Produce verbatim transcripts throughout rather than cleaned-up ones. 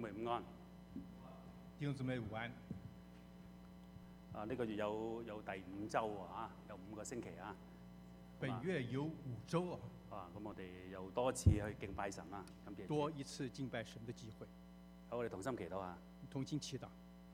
妹午安。 弟兄姊妹午安。 啊，呢、這個月有有第五週啊，有五個星期啊。 本月有五週啊。 啊，咁我哋又多次去敬拜神啦，感謝主。 多一次敬拜神的機會。 好，我哋同心祈禱啊。 同心祈禱。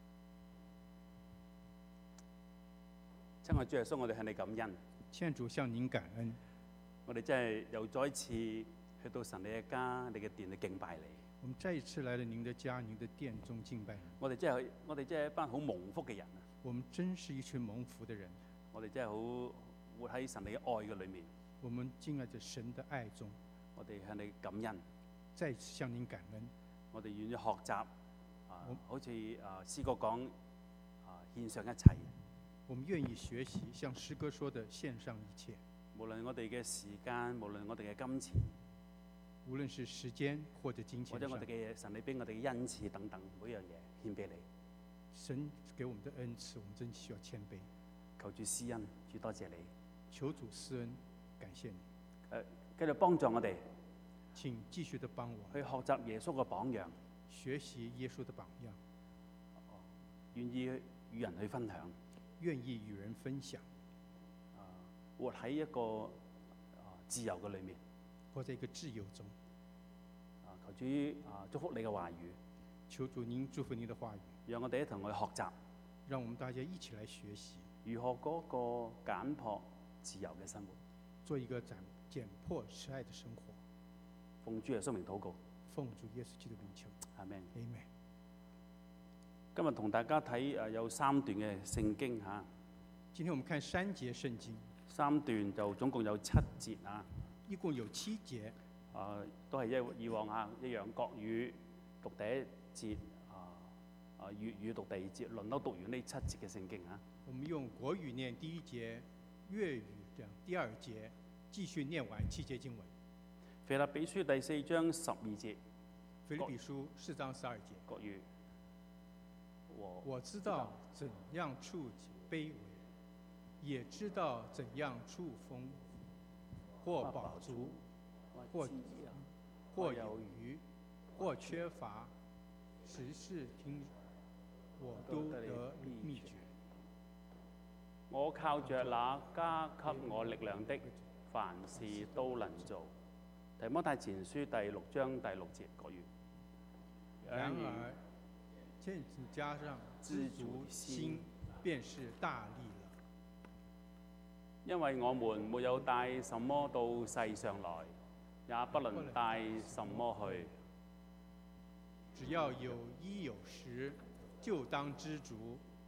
親愛主耶穌，我哋向你感恩。 獻主向您感恩。 我哋真係又再一次去到神你嘅家、你嘅殿去敬拜你。 我們再一次來到您的家、您的殿中敬拜你。 我哋真係我哋真係一班好蒙福嘅人啊！ 我們真是一群蒙福的人。 我哋真係好活喺神你嘅愛嘅裏面。 我們敬愛着神的愛中。 我哋向你感恩。 再次向您感恩。 我哋願意學習啊，好似啊詩歌講啊，獻上一切。 我們願意學習，像詩歌說的，獻上一切。 無論我哋嘅時間，無論我哋嘅金錢， 無論是時間或者金錢， 或者我哋嘅神你俾我哋嘅恩賜等等，每樣嘢獻俾你。 神給我們的恩賜，我們真需要謙卑。 求主施恩，主多謝你。 求主施恩，感謝你。 誒，繼續幫助我哋。 請繼續的幫我去學習耶穌嘅榜樣， 學習耶穌的榜樣， 願意與人去分享， 願意與人分享， 啊，活喺一個啊自由嘅裏面， 活在一個自由中。 啊，求主啊祝福你嘅話語， 求主您祝福您的話語， 讓我哋一同去學習， 讓我們大家一起來學習如何嗰個簡樸自由嘅生活， 做一個簡簡樸慈愛的生活。 奉主耶穌名禱告， 奉主耶穌基督名求， 阿門。 阿門。 今日同大家睇誒有三段嘅聖經嚇。 今天我們看三節聖經， 三段就總共有七節啊。 一共有七節。 啊，都係一以往嚇一樣，國語讀第一節，啊啊粵語讀第二節，輪流讀完呢七節嘅聖經嚇。 我們用國語念第一節，粵語講第二節，繼續念完七節經文。 腓立比書第四章十二節。 腓立比書四章十二節。 國語。我我知道怎樣處卑微，也知道怎樣處豐富，或飽足，或或有餘，或缺乏，時事聽我都得秘訣。 我靠着那加給我力量的，凡事都能做。提摩太前書第六章第六節，國語。 然而，見你加上知足心，便是大利了。 因為我們沒有帶什麼到世上來，也不能帶什麼去。 只要有衣有食，就當知足。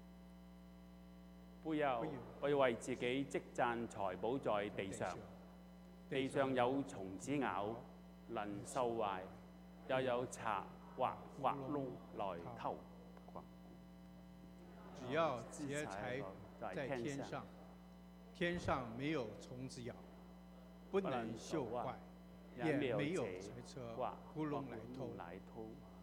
不要不要為自己積攢財寶在地上，地上有蟲子咬，能受壞；又有賊或挖窿來偷。 只要結財在天上，天上沒有蟲子咬，不能鏽壞，也沒有賊車窟窿來偷。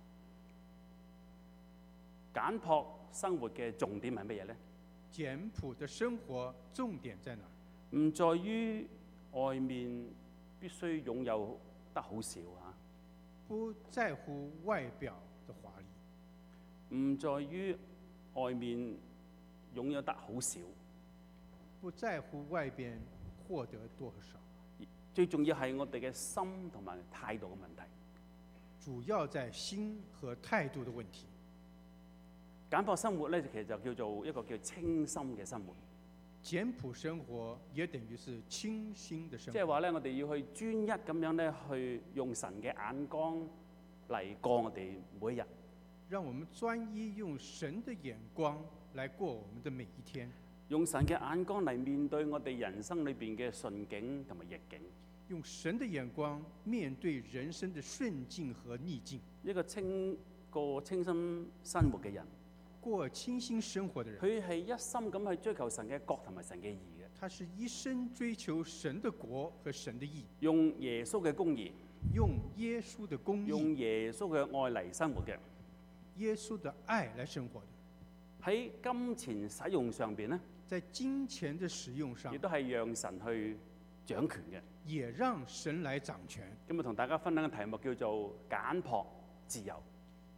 簡樸生活嘅重點係乜嘢呢？ 簡樸的生活重點在哪？ 唔在於外面必須擁有得好少啊！ 不在乎外表的華麗， 唔在於外面擁有得好少， 不在乎外邊獲得多少。 最重要係我哋嘅心同埋態度嘅問題。 主要在心和態度的問題。 簡樸生活咧，其實就叫做一個叫清心嘅生活。 簡樸生活也等於是清心的生活。 即係話咧，我哋要去專一咁樣咧，去用神嘅眼光嚟過我哋每一日。 讓我們專一用神的眼光來過我們的每一天。 用神嘅眼光嚟面對我哋人生裏邊嘅順境同埋逆境。 用神的眼光面對人生的順境和逆境。 一個清過清心生活嘅人。 過清心生活的人， 佢係一心咁去追求神嘅國同埋神嘅義嘅。 他是一生追求神的國和神的義， 用耶穌嘅公義， 用耶穌的公義， 用耶穌嘅愛嚟生活嘅。 耶穌的愛來生活的。 喺金錢使用上邊呢， 在金錢的使用上， 亦都係讓神去掌權嘅， 也讓神來掌權。 今日同大家分享嘅題目叫做簡樸自由。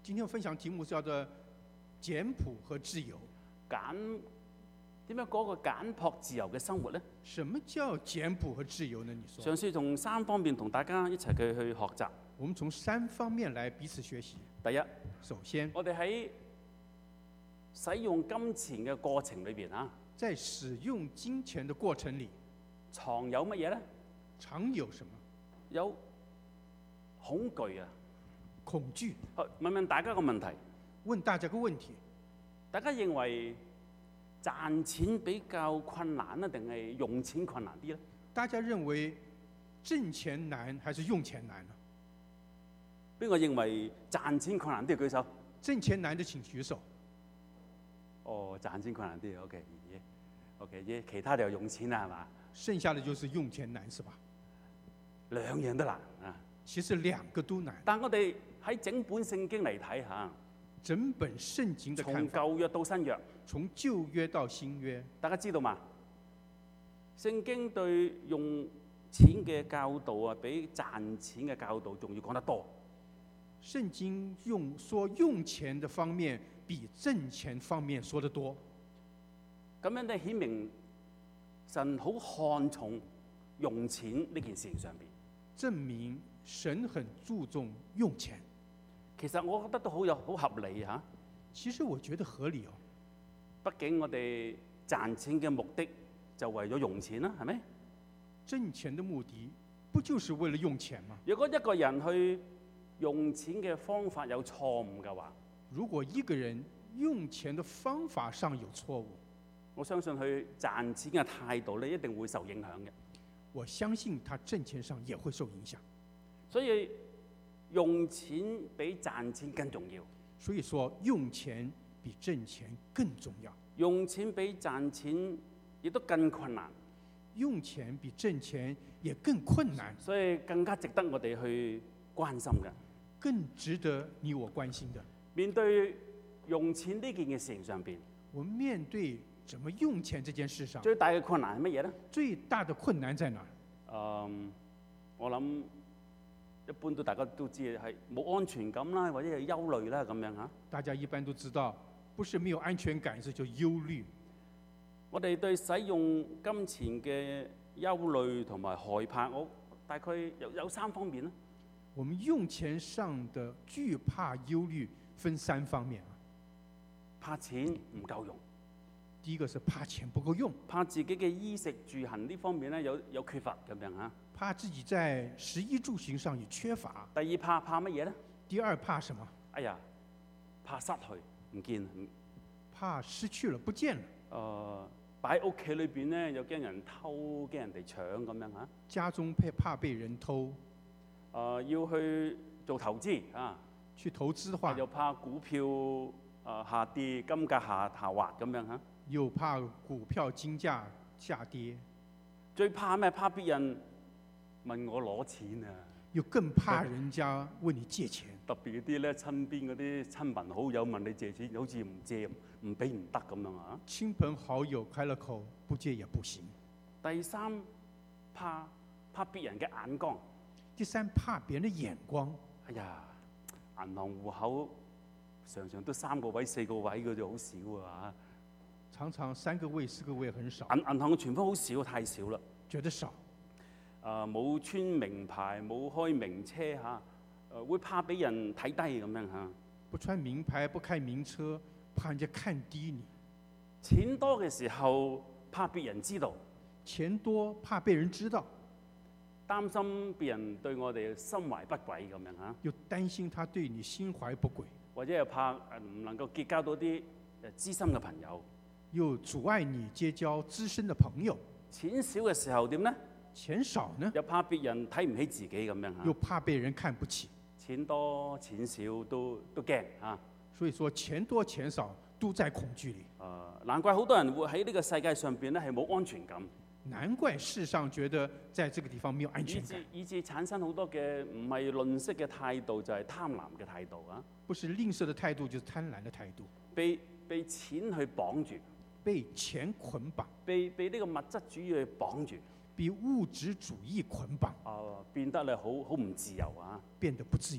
今天分享題目叫做簡樸和自由。 簡點樣過個簡樸自由嘅生活呢？ 什麼叫簡樸和自由呢？你說。 上次從三方面同大家一齊去去學習。 我們從三方面來彼此學習。 第一， 首先， 我哋喺使用金錢嘅過程裏邊啊， 在使用金錢的過程裡， 藏有乜嘢呢？ 常有什麼？ 有恐懼啊！ 恐懼。 好，問問大家個問題。 問大家個問題。 大家認為賺錢比較困難啊，定係用錢困難啲呢？ 大家認為掙錢難還是用錢難呢？ 邊個認為賺錢困難啲？舉手。 掙錢難的請舉手。 哦，賺錢困難啲 ，OK，OK，、okay, 其他就用錢啦，係嘛？ 剩下的就是用錢難，是吧？ 兩樣都難啊。 其實兩個都難。 但我哋喺整本聖經嚟睇下， 整本聖經的看法， 從舊約到新約， 從舊約到新約， 大家知道嘛？聖經對用錢嘅教導啊，比賺錢嘅教導仲要講得多。 聖經用說用錢的方面比掙錢方面說得多。 咁樣咧顯明神好看重用錢呢件事上邊。 證明神很注重用錢。 其實我覺得都好有好合理嚇。 其實我覺得合理哦。 畢竟我哋賺錢嘅目的就為咗用錢啦，係咪？ 掙錢的目的不就是為了用錢嗎？ 如果一個人去用錢嘅方法有錯誤嘅話， 如果一個人用錢的方法上有錯誤， 我相信佢賺錢嘅態度咧一定會受影響嘅。 我相信他掙錢上也會受影響。 所以用錢比賺錢更重要。 所以說用錢比掙錢更重要。 用錢比賺錢亦都更困難。 用錢比掙錢也更困難。 所以更加值得我哋去關心嘅。 更值得你我關心的。 面對用錢呢件嘅事情上邊， 我們面對怎麼用錢這件事上， 最大嘅困難係乜嘢咧？ 最大的困難在哪？ 嗯，我諗一般都大家都知係冇安全感啦，或者係憂慮啦咁樣嚇。大家一般都知道，不是沒有安全感，是就憂慮。 我哋對使用金錢嘅憂慮同埋害怕，我大概有有三方面啦。 我們用錢上的懼怕、憂慮分三方面啊。 怕錢唔夠用。 第一個是怕錢不夠用， 怕自己嘅衣食住行呢方面咧有有缺乏咁樣嚇。 怕自己在食衣住行上有缺乏。 第二怕怕乜嘢咧？ 第二怕什麼？ 哎呀，怕失去唔見。 怕失去了不見了。 誒、呃，擺喺屋企裏邊咧又驚人偷，驚人哋搶咁樣嚇。 家中怕怕被人偷。 誒、呃，要去做投資啊。 去投資的話， 又怕股票誒、呃、下跌，金價下下滑咁樣嚇。 又怕股票金價下跌。 最怕咩？怕別人問我攞錢啊！ 又更怕人家問你借錢。 特別嗰啲咧，親邊嗰啲親朋好友問你借錢，好似唔借唔俾唔得咁樣啊！ 親朋好友開了口，不借也不行。 第三，怕怕別人嘅眼光。 第三，怕別人的眼光。 哎呀，銀行戶口常常都三個位、四個位嘅就好少啊！ 常常三個位、四個位很少。 銀銀行嘅存款好少，太少啦。 覺得少。 誒，冇穿名牌，冇開名車嚇，誒會怕俾人睇低咁樣嚇。 不穿名牌，不開名車，怕人家看低你。 錢多嘅時候，怕別人知道。 錢多怕被人知道。 擔心別人對我哋心懷不軌咁樣嚇。 又擔心他對你心懷不軌。 或者又怕誒唔能夠結交到啲誒知心嘅朋友。 又阻礙你結交知心的朋友。 錢少嘅時候點呢？ 錢少呢？ 又怕別人睇唔起自己咁樣嚇。 又怕被人看不起。 錢多錢少都都驚嚇。 所以說錢多錢少都在恐懼裡。誒、 呃，難怪好多人會喺呢個世界上邊咧係冇安全感。 難怪世上覺得在這個地方沒有安全感。 以致以致產生好多嘅唔係吝嗇嘅態度，就係、是、貪婪嘅態度啊。 不是吝嗇的態度，就是貪婪的態度。 被被錢去綁住。 被錢捆綁。 被被呢個物質主義去綁住。 被物質主義捆綁。 啊、呃，變得咧好好唔自由啊！ 變得不自由。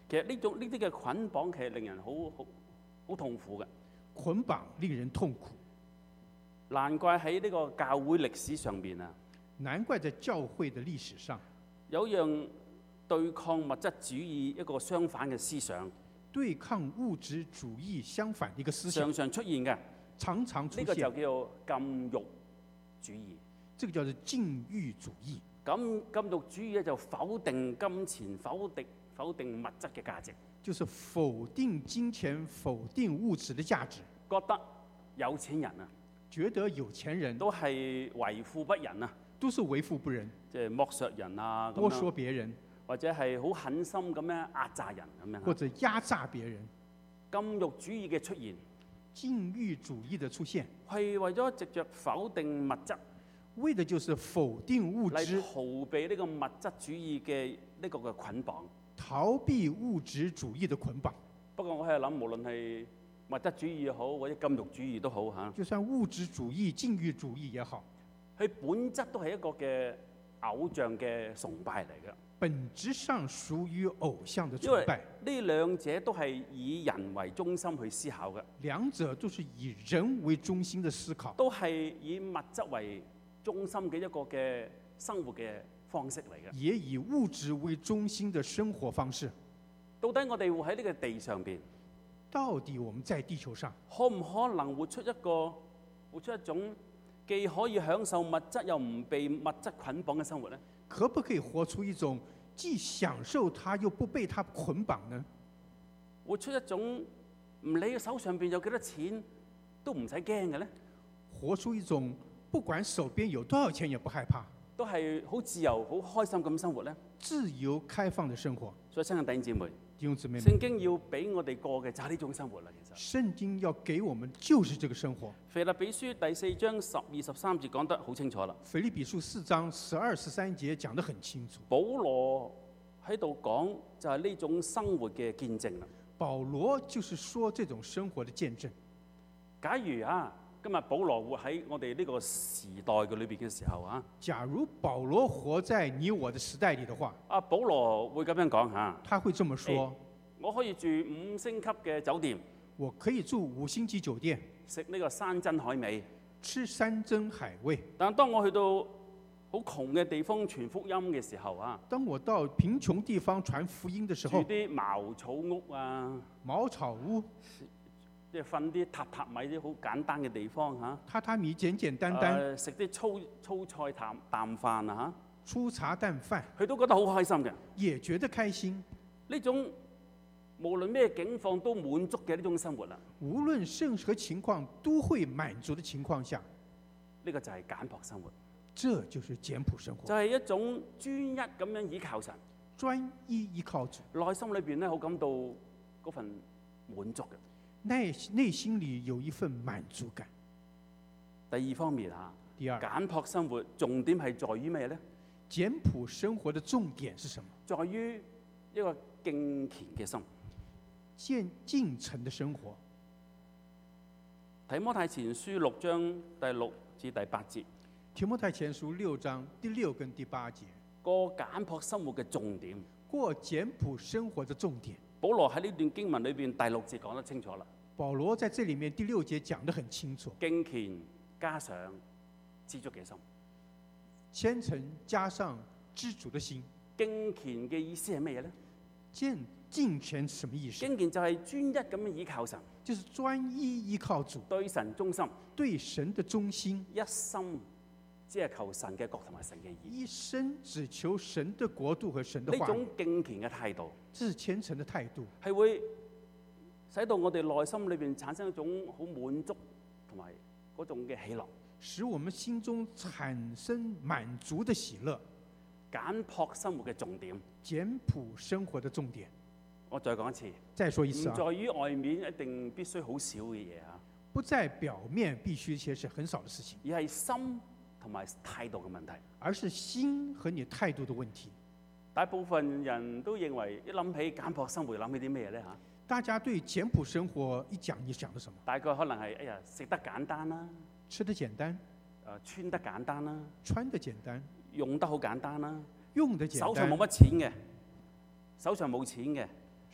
其實呢種呢啲嘅捆綁其實令人好好好痛苦嘅。 捆綁令人痛苦， 難怪喺呢個教會歷史上邊啊， 難怪在教會的歷史上， 有一樣對抗物質主義一個相反嘅思想， 對抗物質主義相反的一個思想常常出現嘅。 常常出呢個就現， 叫做禁欲主義。 這個叫做禁欲主義。 咁禁欲主義咧就否定金錢，否定否定物質嘅價值， 就是否定金錢、否定物質的價值， 覺得有錢人啊覺得有錢人都係為富不仁啊， 都是為富不仁， 即係剝削人啊，咁剝樣削別人， 或者係好狠心咁樣壓榨人咁樣。 或者壓榨別人。 禁欲主義嘅出現禁欲主義的出現， 係為咗藉着否定物質為的就是否定物嚟質， 逃避呢個物質主義嘅呢個嘅捆綁。 逃避物質主義的捆綁。 不過我喺度諗，無論係物質主義也好，或者禁欲主義都好嚇， 就算物質主義、禁欲主義也好， 佢本質都係一個嘅偶像嘅崇拜嚟嘅。 本質上屬於偶像的因為崇拜。 呢兩者都係以人為中心去思考嘅， 兩者都是以人為中心的思考， 都係以物質為中心嘅一個嘅生活嘅方式嚟嘅。 也以物質為中心的生活方式。 到底我哋活喺呢個地上邊， 到底我們在地球上， 可唔可能活出一個活出一種既可以享受物質又唔被物質捆綁嘅生活呢？ 可不可以活出一種既享受它又不被它捆綁呢？ 活出一種唔理手上邊有幾多錢都唔使驚嘅呢？ 活出一種不管手邊有多少錢也不害怕， 都係好自由、好開心咁生活呢？ 自由開放的生活。 所以親愛弟兄姊妹， 弟兄姊妹們， 聖經要俾我哋過嘅就係呢種生活啦。其實聖經要給我們就是這個生活。 腓立比書第四章十二十三節講得好清楚啦。 腓立比書四章十二十三節講得很清楚。 保羅喺度講就係呢種生活嘅見證啦。 保羅就是說這種生活的見證。 假如啊，今日保羅活喺我哋呢個時代嘅裏邊嘅時候啊， 假如保羅活在你我的時代裡的話， 啊保羅會咁樣講嚇， 他會這麼說： 誒我可以住五星級嘅酒店， 我可以住五星級酒店， 食呢個山珍海味， 吃山珍海味。 但係當我去到好窮嘅地方傳福音嘅時候啊， 當我到貧窮地方傳福音的時住候， 啲茅草屋啊， 茅草屋、 即係瞓啲榻榻米啲好簡單嘅地方嚇， 榻榻米簡簡單單， 誒食啲粗粗菜淡淡飯啊粗茶淡飯， 嚇，佢都覺得好開心嘅。 也覺得開心。 呢種無論咩境況都滿足嘅呢種生活啦， 無論任何情況都會滿足的情況下， 呢個就係簡樸生活， 這就是簡樸生就活。 係一種專一咁樣依靠神， 專一依靠主， 內心裏邊咧好感到嗰份滿足嘅。 內內心裡有一份滿足感。 第二方面啊， 第二， 簡樸生活重點係在於咩呢？ 簡樸生活的重點是什麼？ 在於一個敬虔嘅心。 敬敬誠的生活。 提摩太前書六章第六至第八節， 提摩太前書六章第六跟第八節， 過簡樸生活嘅重點。 過簡樸生活的重點。 保羅喺呢段經文裏邊第六節講得清楚啦。 保羅在這裡面第六節講得很清楚， 敬虔加上知足嘅心。 虔誠加上知足的心。 敬虔嘅意思係咩嘢呢？ 敬敬虔是什麼意思？ 敬虔就係專一咁樣依靠神， 就是專一依靠主， 對神忠心， 對神的忠心， 一心只係求神嘅國同埋神嘅義。 一生只求神的國度和神的呢話語。 種敬虔嘅態度這是虔誠的態度， 係會使到我哋內心裏邊產生一種好滿足同埋嗰種嘅喜樂。 使我們心中產生滿足的喜樂。 簡樸生活嘅重點， 簡樸生活的重點。 我再講一次， 再說一次啊， 唔在於外面一定必須好少嘅嘢啊， 不在表面必須一些是很少的事情， 而係心同埋態度嘅問題。 而是心和你態度的問題。 大部分人都認為一諗起簡樸生活，諗起啲咩咧嚇？ 大家對簡樸生活一講，你想到什麼？ 大概可能係哎呀食得簡單啦， 吃得簡單， 誒穿得簡單啦， 穿得簡單， 用得好簡單啦， 用得簡單， 手上冇乜錢嘅，手上冇錢嘅，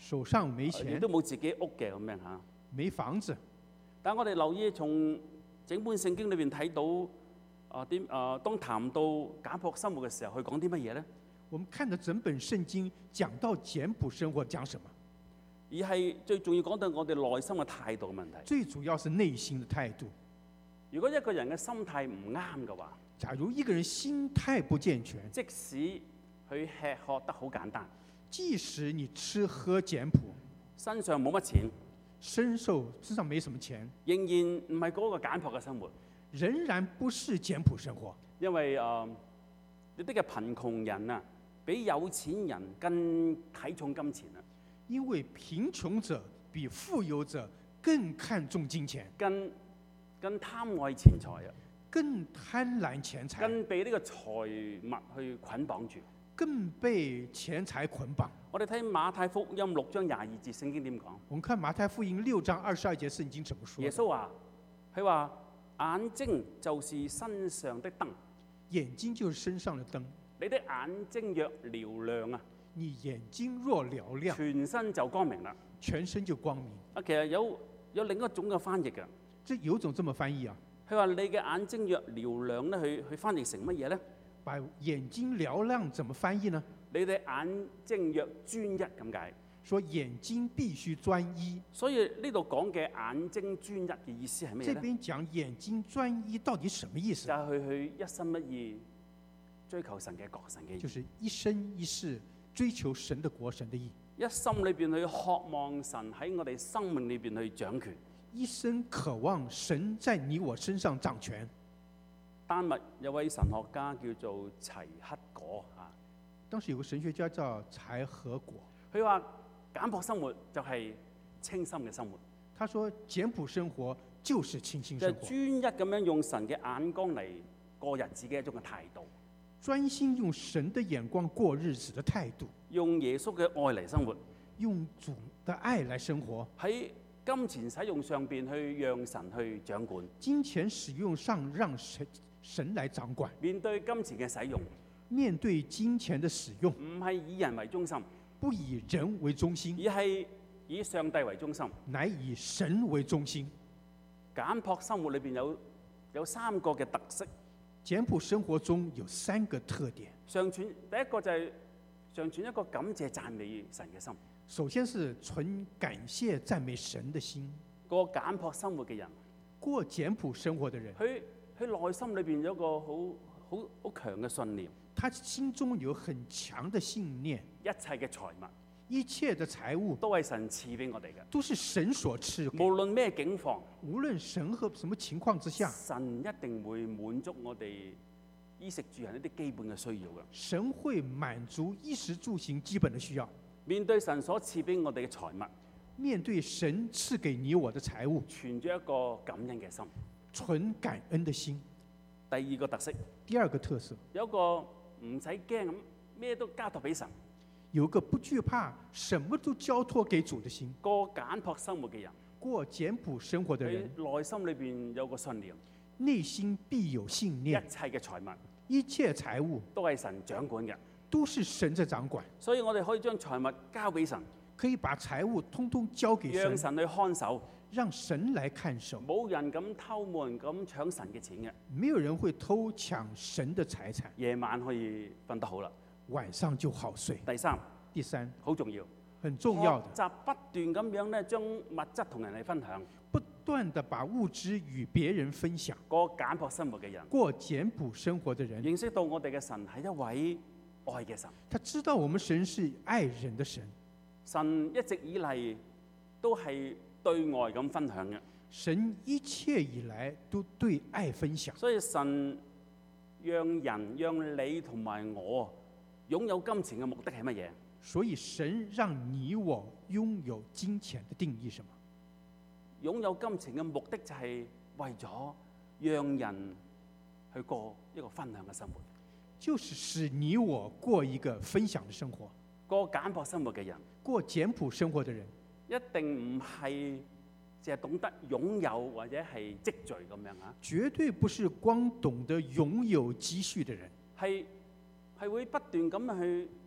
手上沒亦錢都冇自己屋嘅咁樣嚇。 沒房子， 但我哋留意從整本聖經裏邊睇到啊點啊，當談到簡樸生活嘅時候，佢講啲乜嘢咧？ 我們看的整本聖經講到簡樸生活講什麼？ 而係最重要講到我哋內心嘅態度嘅問題。 最主要是內心的態度。 如果一個人嘅心態唔啱嘅話， 假如一個人心態不健全， 即使佢吃喝得好簡單， 即使你吃喝簡樸， 身上冇乜錢， 身受身上沒什麼錢， 仍然唔係嗰個簡樸嘅生活。 仍然不是簡樸生活。 因為誒有啲嘅貧窮人啊，比有錢人更睇重金錢啊， 因為貧窮者比富有者更看重金錢， 更更貪愛錢財啊， 更貪婪錢財， 更被呢個財物去捆綁住。 更被錢財捆綁。 我哋睇馬太福音六章廿二節，聖經點講？ 我們看馬太福音六章二十二節聖經怎麼說？ 耶穌話：佢話眼睛就是身上的燈， 眼睛就是身上的燈。 你的眼睛若嘹亮啊， 你眼睛若嘹亮， 全身就光明啦。 全身就光明。 啊，其實有有另一種嘅翻譯嘅， 這有種這麼翻譯啊？ 佢話你嘅眼睛若嘹亮咧，去去翻譯成乜嘢咧？ 把眼睛嘹亮怎麼翻譯呢？ 你哋眼睛若專一咁解。 說眼睛必須專一。 所以呢度講嘅眼睛專一嘅意思係咩這咧？ 邊講眼睛專一到底什麼意思就？係去去一心一意追求神嘅國、神嘅義， 就是一生一世追求神的國、神的義， 一心裏邊去渴望神喺我哋生命裏邊去掌權。 一生渴望神在你我身上掌權。 丹麥有位神學家叫做齊克果啊， 當時有個神學家叫柴可果， 佢話簡樸生活就係清心嘅生活， 他說簡樸生活就是清心就係生活， 專一咁樣用神嘅眼光嚟過日子嘅一種嘅態度， 專心用神的眼光過日子的態度， 用耶穌嘅愛嚟生活， 用主的愛來生活， 喺金錢使用上邊去讓神去掌管， 金錢使用上讓神神來掌管。 面對金錢嘅使用， 面對金錢的使用， 唔係以人為中心， 不以人為中心， 而係以上帝為中心。 乃以神為中心。 簡樸生活裏邊有有三個嘅特色。 簡樸生活中有三個特點。 上傳第一個就係上傳一個感謝讚美神嘅心。 首先是存感謝讚美神的心。 過簡樸生活嘅人， 過簡樸生活的人， 佢佢內心裏邊有一個好好好強嘅信念， 他心中有很強的信念， 一切嘅財物一切的財物都係神賜俾我哋嘅， 都是神所賜給。 無論咩境況， 無論神和什麼情況之下， 神一定會滿足我哋衣食住行一啲基本嘅需要嘅。 神會滿足衣食住行基本的需要。 面對神所賜俾我哋嘅財物， 面對神賜給你我的財物， 存住一個感恩嘅心。 存感恩的心。 第二個特色， 第二個特色， 有一個唔使驚咁咩都交託俾神， 有個不懼怕什麼都交託給主的心。 過簡樸生活嘅人， 過簡樸生活的佢人， 內心裏邊有個信念， 內心必有信一念， 切嘅財物一切財物都係神掌管嘅， 都是神在掌管， 所以我哋可以將財物交俾神， 可以把財物通通交給神， 讓神去看守， 讓神來看守。 冇人敢偷，冇人敢搶神嘅錢嘅， 沒有人會偷搶神的財產， 夜晚可以瞓得好啦。 晚上就好睡。 第三， 第三， 好重要， 很重要的， 學習不斷咁樣咧，將物質同人哋分享。 不斷地把物質與別人分享。 過簡樸生活嘅人， 過簡樸生活的人， 認識到我哋嘅神係一位愛嘅神， 他知道我們神是愛人的神， 神一直以嚟都係對外咁分享嘅， 神一切以來都對愛分享。 所以神讓人讓你同埋我擁有金錢嘅目的係乜嘢？ 所以神讓你我擁有金錢的定義什麼？ 擁有金錢嘅目的就係為咗讓人去過一個分享嘅生活。 就是使你我過一個分享的生活。 過簡樸生活嘅人， 過簡樸生活的人， 一定唔係淨係懂得擁有或者係積聚咁樣啊， 絕對不是光懂得擁有積蓄的人， 係係會不斷咁去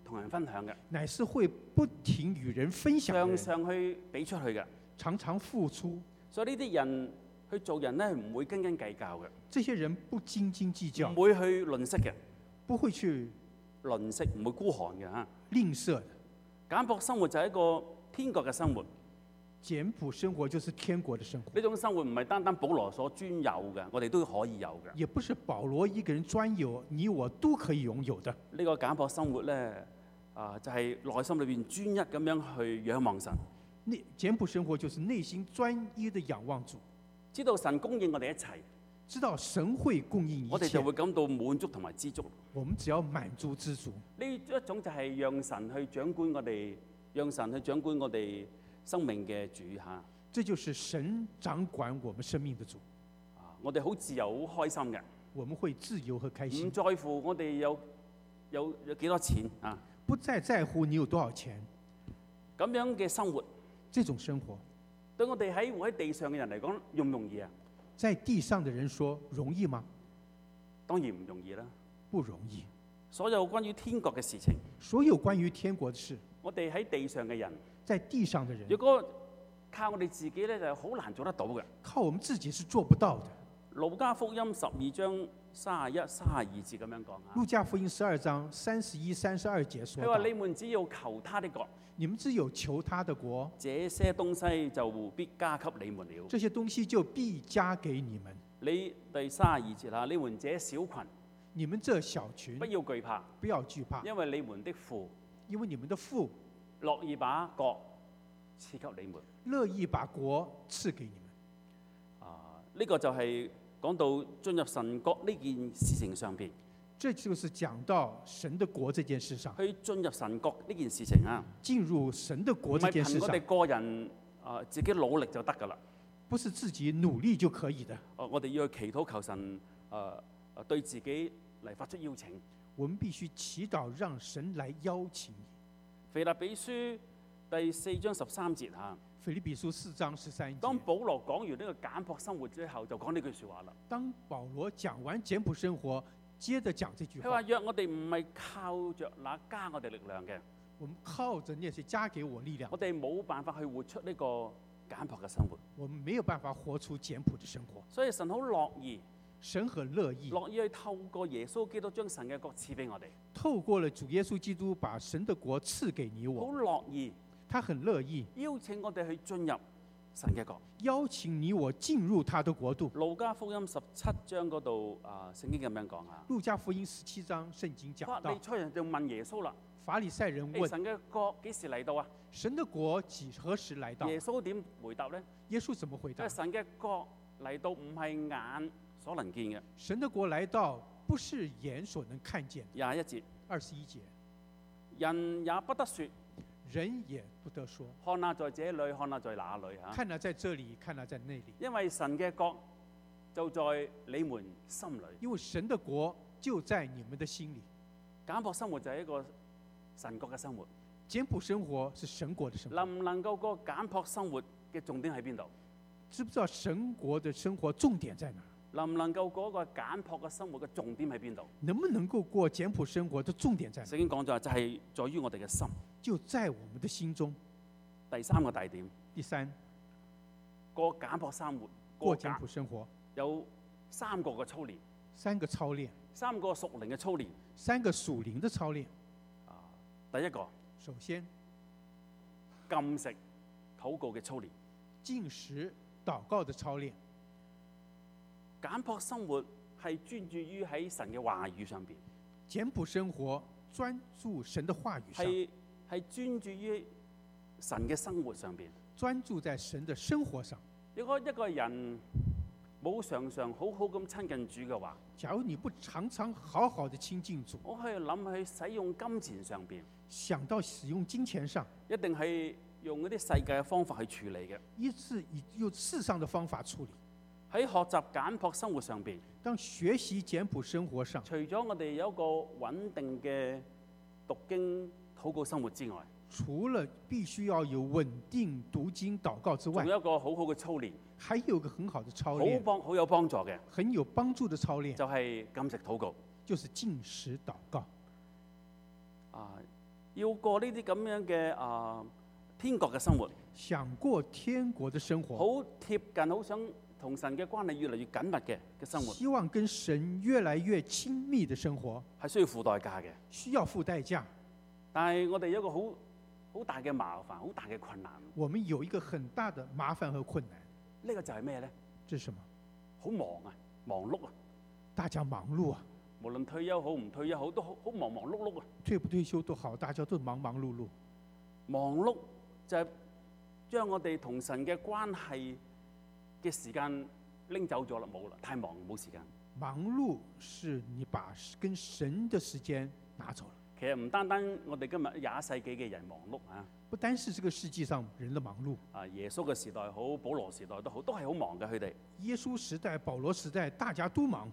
同人分享嘅， 乃是會不停與人分享的向人， 上去俾出去嘅。 常常付出。 所以呢啲人去做人咧，唔會斤斤計較嘅， 這些人不斤斤計較唔，會去吝嗇嘅， 不會去吝嗇唔會孤寒嘅嚇。 吝嗇的。 簡樸生活就係一個天國嘅生活。 簡樸生活就是天國的生活， 呢種生活唔係單單保羅所專有嘅，我哋都可以有嘅。 也不是保羅一個人專有，你我都可以擁有的。 呢個簡樸生活咧，啊就係內心裏邊專一咁樣去仰望神， 那簡樸生活就是內心專一的仰望主， 知道神供應我哋一切， 知道神會供應一切， 我哋就會感到滿足同埋知足。 我們只要滿足知足。 呢一種就係讓神去掌管我哋，讓神去掌管我哋生命嘅主嚇。 這就是神掌管我們生命的主。 啊，我哋好自由、好開心嘅， 我們會自由和開唔心， 在乎我哋有有有幾多錢啊。 不再在乎你有多少錢。 咁樣嘅生活， 這種生活對我哋喺活喺地上嘅人嚟講，容唔容易啊？ 在地上的人說容易嗎？ 當然唔容易啦。 不容易。 所有關於天國嘅事情， 所有關於天國的事， 我哋喺地上嘅人， 在地上的人如果靠我哋自己咧，就好難做得到嘅。 靠我們自己是做不到的。 路加福音十二章三十一、三十二節咁樣講啊。 路加福音十二章三十一、三十二節說到佢話：你們只要求他的國， 你們只有求他的國， 這些東西就必加給你們了。 這些東西就必加給你們。 你第三十二節啦，你們這小群你們這小群不要懼怕， 不要懼怕， 因為你們的父因為你們的父樂意把國賜給你們。 樂意把國賜給你們。 啊，呢、這個就係講到進入神國呢件事情上邊， 這就是講到神的國這件事上， 去進入神國呢件事情啊， 進入神的國唔係這件事上憑我哋，個人啊自己努力就得㗎啦。 不是自己努力就可以的。 哦，我哋要去祈禱求神誒誒對自己嚟發出邀請。 我們必須祈禱，讓神來邀請你。 腓立比書第四章十三節嚇， 腓立比書四章十三節。 當保羅講完呢個簡樸生活之後，就講呢句説話啦。 當保羅講完簡樸生活，接着講這句話。 佢話：若我哋唔係靠着那加我哋力量嘅， 我們靠着那些加給我力量， 我哋冇辦法去活出呢個簡樸嘅生活。 我們沒有辦法活出簡樸的生活。 所以神好樂意， 神很樂意， 樂意去透過耶穌基督將神嘅國賜俾我哋。 透過了主耶穌基督，把神的國賜給你好我。 樂意他很樂意邀請我哋去進入神嘅國。 邀請你我進入他的國度。 路加福音十七章嗰度啊，聖經咁樣講啊。 路加福音十七章聖經講到法利，賽人就問耶穌啦： 法利賽人誒問神嘅國幾時嚟到啊？ 神的國幾何時來到？ 耶穌點回答呢？ 耶穌怎麼回答因為？神嘅國嚟到唔係眼所能見嘅。 神的國來到不是眼所能看見的。 廿一節， 二十一節， 人也不得説： 人也不得說， 看那在這裏，看那在那裏嚇。 看那在這裡，看那在那裡， 因為神嘅國就在你們心裏。 因為神的國就在你們的心裡。 簡樸生活就係一個神國嘅生活。 簡樸生活是神國的生活。 能唔能夠個簡樸生活嘅重點喺邊度？ 知不知道神國的生活重點在哪？ 能唔能夠嗰個簡樸嘅生活嘅重點喺邊度？ 能不能夠過簡樸生活的重點在哪？ 聖經講咗就係在於我哋嘅心。 就在我們的心中。 第三個大點， 第三， 過簡樸生活， 過簡樸生活有三個嘅操練， 三個操練， 三個屬靈嘅操練。 三個屬靈的操練。 啊，第一個首先， 禁食禱告嘅操練。 禁食禱告的操練。 簡樸生活係專注於喺神嘅話語上邊， 簡樸生活專注神的話語上， 係係專注於神嘅生活上邊。 專注在神的生活上。 如果一個人冇常常好好咁親近主嘅話， 假如你不常常好好的親近主， 我可以諗去使用金錢上邊， 想到使用金錢上， 一定係用嗰啲世界嘅方法去處理嘅。 一是以用世上的方法處理。 喺學習簡樸生活上邊， 當學習簡樸生活上， 除咗我哋有一個穩定嘅讀經禱告生活之外， 除了必須要有穩定讀經禱告之仲外， 有一個好好嘅操練， 還有個很好的操好練， 幫好有幫助嘅， 很有幫助的操練， 就係禁食禱告。 就是禁食禱告。 啊， 要過呢啲咁樣嘅啊天國嘅生活， 想過天國的生活， 好貼近，好想同神嘅關係越嚟越緊密嘅嘅生活， 希望跟神越來越親密的生活， 係需要付代價嘅。 需要付代價。 但係我哋有一個好好大嘅麻煩，好大嘅困難。 我們有一個很大的麻煩和困難， 呢個就係咩呢？ 這是什麼？ 好忙啊，忙碌啊！ 大家忙碌啊， 無論退休好唔退休好，都好好忙忙碌碌啊！ 退不退休都好，大家都忙忙碌碌。 忙碌就係將我哋同神嘅關係嘅時間拎走咗啦，冇啦，太忙冇時間。 忙碌是你把跟神的時間拿走了。 其實唔單單我哋今日廿一世紀嘅人忙碌啊， 不單是這個世紀上人的忙碌， 啊耶穌嘅時代好，保羅時代都好，都係好忙嘅佢哋。 耶穌時代、保羅時代，大家都忙。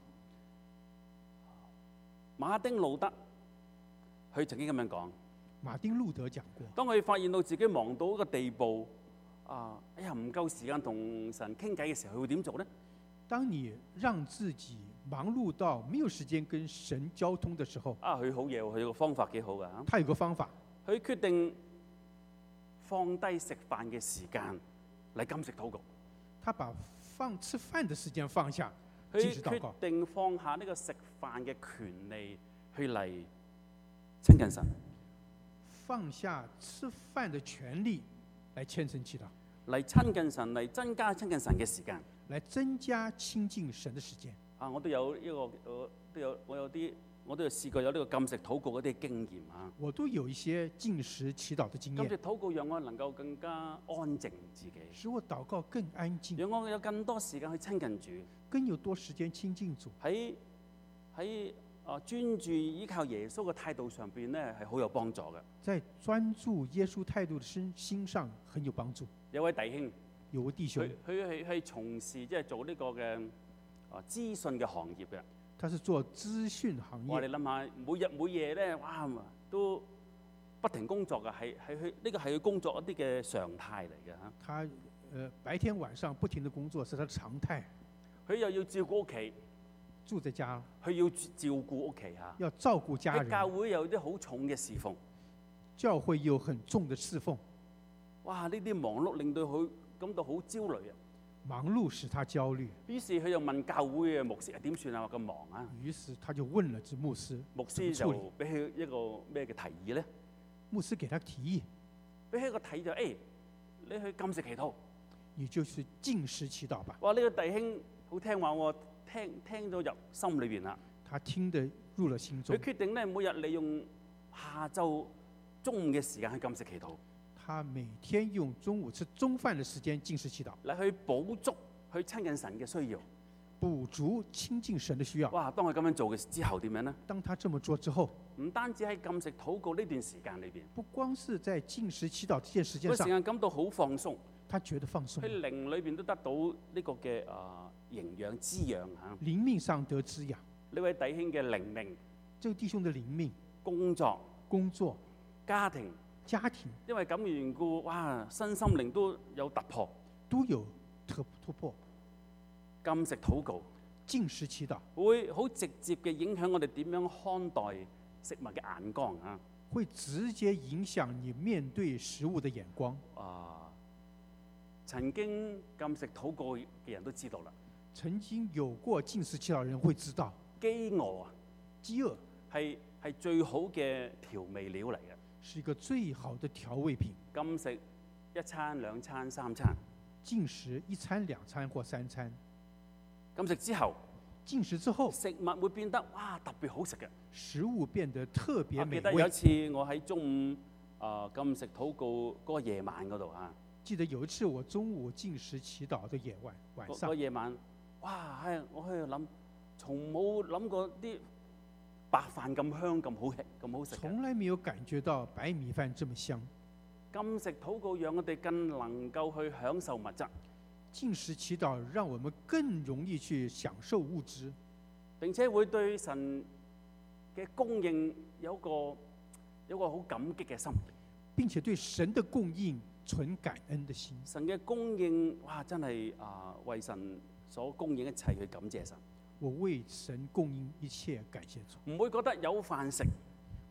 馬丁路德佢曾經咁樣講， 馬丁路德講過， 當佢發現到自己忙到一個地步，啊，哎呀唔夠時間同神傾偈嘅時候，佢會點做呢？ 當你讓自己忙碌到沒有時間跟神交通的時候， 啊，佢好嘢喎，佢有個方法幾好㗎。 他有個方法， 佢決定放低食飯嘅時間嚟禁食禱告。 他把放吃飯的時間放下， 佢禁食禱告。 決定放下呢個食飯嘅權利，去嚟親近神。 放下吃飯的權利來虔誠祈禱， 嚟親近神，嚟增加親近神嘅時間。 來增加親近神的時間。 啊，我都有呢個，我都有我有啲，我都有試過有呢個禁食禱告嗰啲經驗啊。 我都有一些禁食祈禱的經驗。 禁食禱告讓我能夠更加安靜自己， 使我禱告更安靜， 讓我有更多時間去親近主， 更有多時間親近主。 喺喺啊專注依靠耶穌嘅態度上邊咧，係好有幫助嘅。 在專注耶穌態度的身心上很有幫助。 有位弟兄， 有位弟兄佢，佢係係從事即係做呢個嘅啊資訊嘅行業嘅。 他是做資訊行哇！你業， 諗下，每日每夜咧，哇都不停工作嘅，係係佢呢個係佢工作一啲嘅常態嚟嘅嚇。 他呃白天晚上不停的工作是他的常態。 佢又要照顧屋企， 住在家， 佢要照顧屋企嚇。 要照顧家喺教人， 會有啲好重嘅侍奉。 教會有很重的侍奉。 哇！呢啲忙碌令到佢感到好焦慮啊。 忙碌使他焦慮， 於是佢又問教會嘅牧師：點算啊？咁忙啊？ 於是他就問了這牧師， 牧師就俾佢一個咩嘅提議咧？ 牧師給他提議， 俾佢一個提議就誒、欸，你去禁食祈禱。 你就去禁食祈禱吧。 哇！呢、這個弟兄好聽話喎，聽聽咗入心裏邊啦。 他聽得入了心中佢。決定咧，每日利用下晝中午嘅時間去禁食祈禱， 他每天用中午吃中飯的時間禁食祈禱， 嚟去補足去親近神嘅需要。 補足親近神的需要。 哇！當佢咁樣做嘅之後點樣呢？ 當他這麼做之後， 唔單止喺禁食禱告呢段時間裏邊， 不光是在禁食祈禱這件時間佢時上， 間感到好放鬆， 他覺得放鬆， 佢靈裏邊都得到呢個嘅啊營養滋養嚇。 靈命上得滋養。 呢位弟兄嘅靈命、 這個弟兄的靈命、 工作、 工作、 家庭， 家庭因為咁嘅緣故，哇，身心靈都有突破。 都有突突破。 禁食禱告禁食祈禱會好直接嘅影響我哋點樣看待食物嘅眼光啊！ 會直接影響你面對食物的眼光。 啊，曾經禁食禱告嘅人都知道啦， 曾經有過禁食祈禱的人會知道， 飢餓啊， 飢餓係係最好嘅調味料嚟嘅。 是一個最好的調味品。 禁食一餐、兩餐、三餐， 禁食一餐、兩餐或三餐。 禁食之後， 禁食之後， 食物會變得哇特別好食嘅。 食物變得特別美我記得有一味。 次我喺中午啊、呃、禁食禱告嗰個夜晚嗰度啊， 記得有一次我中午禁食祈禱的夜晚晚嗰上個，夜晚，哇係我喺度諗，從冇諗過啲白飯咁香咁好食咁好食嘅。 從來沒有感覺到白米飯這麼香。 禁食禱告讓我哋更能夠去享受物質， 禁食祈禱讓我們更容易去享受物質， 並且會對神嘅供應有一個有一個好感激嘅心。 並且對神的供應存感恩的心。 神嘅供應，哇！真係啊、呃，為神所供應一切去感謝神。 我為神供應一切，感謝主。 唔會覺得有飯食，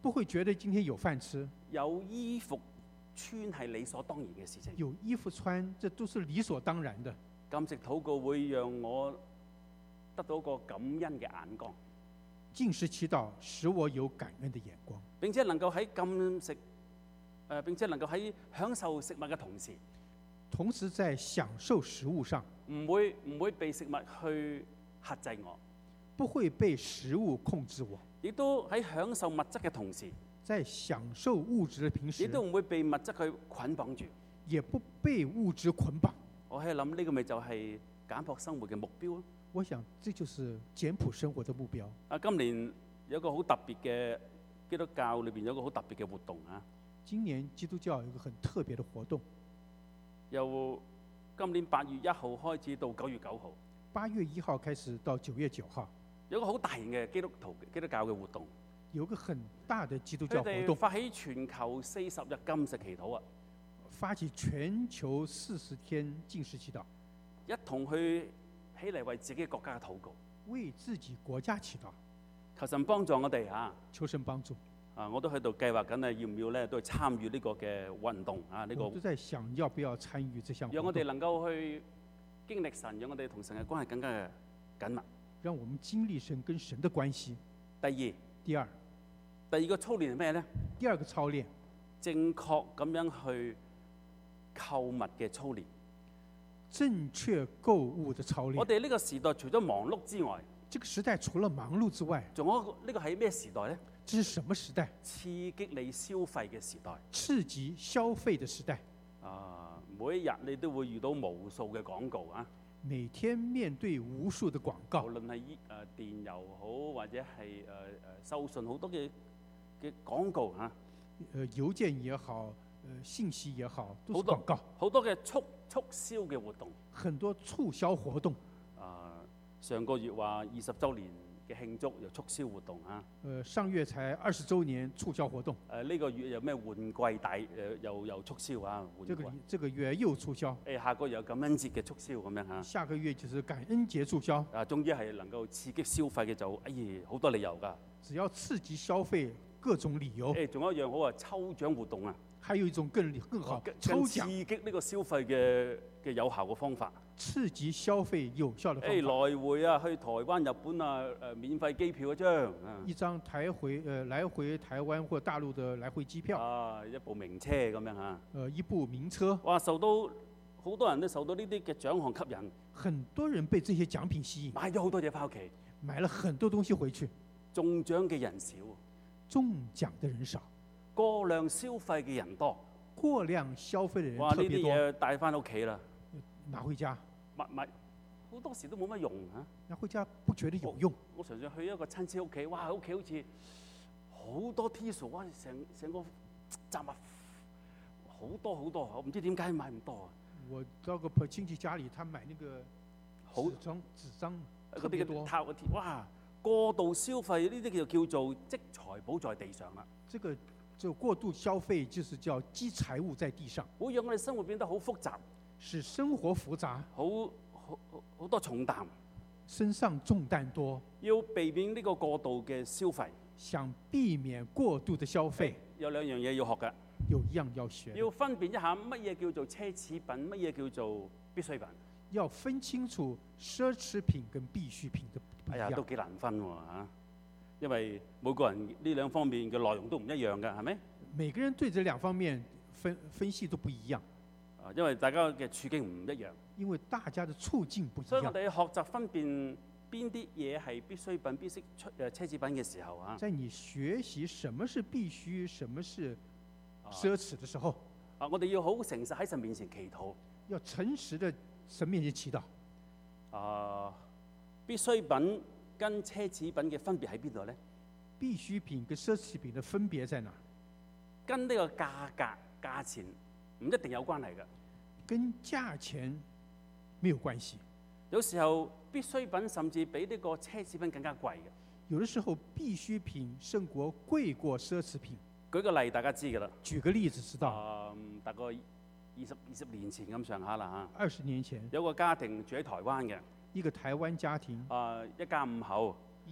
不會覺得今天有飯吃， 有衣服穿係理所當然嘅事情。 有衣服穿，這都是理所當然的。 禁食禱告會讓我得到個感恩嘅眼光， 禁食祈禱使我有感恩的眼光， 並且能夠喺禁食誒、呃，並且能夠喺享受食物嘅同時， 同時在享受食物上， 唔會唔會被食物去克制我， 不會被食物控制我， 亦都喺享受物質嘅同時， 在享受物質的平時， 亦都唔會被物質去捆綁住， 也不被物質捆綁。 我喺度諗呢個咪就係簡樸生活嘅目標咯。 我想這就是簡樸生活的目標。 啊，今年有一個好特別嘅基督教裏邊有一個好特別嘅活動啊！ 今年基督教有一個很特別的活動， 由今年八月一號開始到九月九號， 八月一號開始到九月九號， 有一個好大型嘅基督徒基督教嘅活動。 有個很大的基督佢教活動， 哋發起全球四十日禁食祈禱啊！ 發起全球四十天禁食祈禱， 一同去起嚟為自己國家嘅禱告， 為自己國家祈禱， 求神幫助我哋啊！ 求神幫助。 啊，我都喺度計劃緊啊，要唔要咧都去參與呢個嘅運動啊？呢、這個我都在想要不要參與這項活動， 讓我哋能夠去經歷神，讓我哋同神嘅關係更加嘅緊密。 讓我們經歷神跟神的關係。 第二， 第二， 第二個操練係咩咧？ 第二個操練， 正確咁樣去購物嘅操練。 正確購物的操練。 我哋呢個時代除咗忙碌之外， 這個時代除了忙碌之外， 仲有一個呢個係咩時代咧？ 這是什麼時代？ 刺激你消費嘅時代。 刺激消費的時代。 啊，每一日你都會遇到無數嘅廣告啊！ 每天面對無數的廣告， 無論係依誒電郵好，或者係誒誒收信好多嘅嘅廣告啊， 呃郵件也好，呃信息也好，都是好多廣告。 好多嘅促促銷嘅活動。 很多促銷活動。 啊，上個月話二十週年嘅慶祝又促銷活動啊！ 呃，上月才二十週年促銷活動。 誒呢個月有咩換季大誒又又促銷啊？換季這個這個月又促銷。 誒下個月有感恩節嘅促銷咁樣嚇。 下個月就是感恩節促銷。 啊，終於係能夠刺激消費嘅就，哎呀好多理由㗎。 只要刺激消費，各種理由。 誒，仲有一樣好啊，抽獎活動啊！ 還有一種更更好， 更抽獎刺激呢個消費嘅嘅有效嘅方法。 刺激消費有效的方法。 誒來回啊，去台灣、日本啊，誒免費機票一張啊！ 一張台回呃來回台灣或大陸的來回機票。 啊，一部名車咁樣嚇。 呃，一部名車。 哇！受到好多人都受到呢啲嘅獎項吸引， 很多人被這些獎品吸引， 買咗好多嘢翻屋企， 買了很多東西回去。 中獎嘅人少， 中獎的人少， 過量消費嘅人多。 過量消費的人哇！呢啲特別多。 嘢帶翻屋企啦， 拿回家， 買買好多時都冇乜用嚇。 拿回家不覺得有用。 我常常去一個親戚屋企，哇！屋企好似好多 T-shirt，哇！成成個雜物好多好多，我唔知點解買咁多啊！ 我到個親戚家裡，他買那個好紙張紙張特嗰啲嘅別多。 套嗰啲，哇！過度消費呢啲就叫做積財寶在地上啦。 這個就過度消費，就是叫積財物在地上， 會讓我哋生活變得好複雜， 使生活複雜， 好好好多重擔。 身上重擔多。 要避免呢個過度嘅消費， 想避免過度的消費， 有兩樣嘢要學嘅。 有一樣要學， 要分辨一下乜嘢叫做奢侈品，乜嘢叫做必需品。 要分清楚奢侈品跟必需品的不一哎呀，都樣。 幾難分喎嚇，因為每個人呢兩方面嘅內容都唔一樣嘅，係咪？ 每個人對這兩方面分分析都不一樣， 啊，因為大家嘅處境唔一樣， 因為大家的處境不一所以我樣。 哋要學習分辨邊啲嘢係必需品、必須出誒奢侈品嘅時候啊。 在你學習什麼是必須，什麼是奢侈的時候， 啊，我哋要好誠實喺神面前祈禱。 要誠實的神面前祈禱。 啊，必需品跟奢侈品嘅分別喺邊度咧？ 必需品跟奢侈品的分別在哪？ 跟呢個價格、價錢唔一定有關係嘅。 跟價錢沒有關係。 有時候必需品甚至比呢個奢侈品更加貴嘅。 有的時候必需品勝過貴過奢侈品。 舉個例，大家知㗎啦。 舉個例子知道。 啊、嗯，大概二十二十年前咁上下啦嚇。 二十年前， 有個家庭住喺台灣嘅。 一個台灣家庭。 啊，一家五口。 一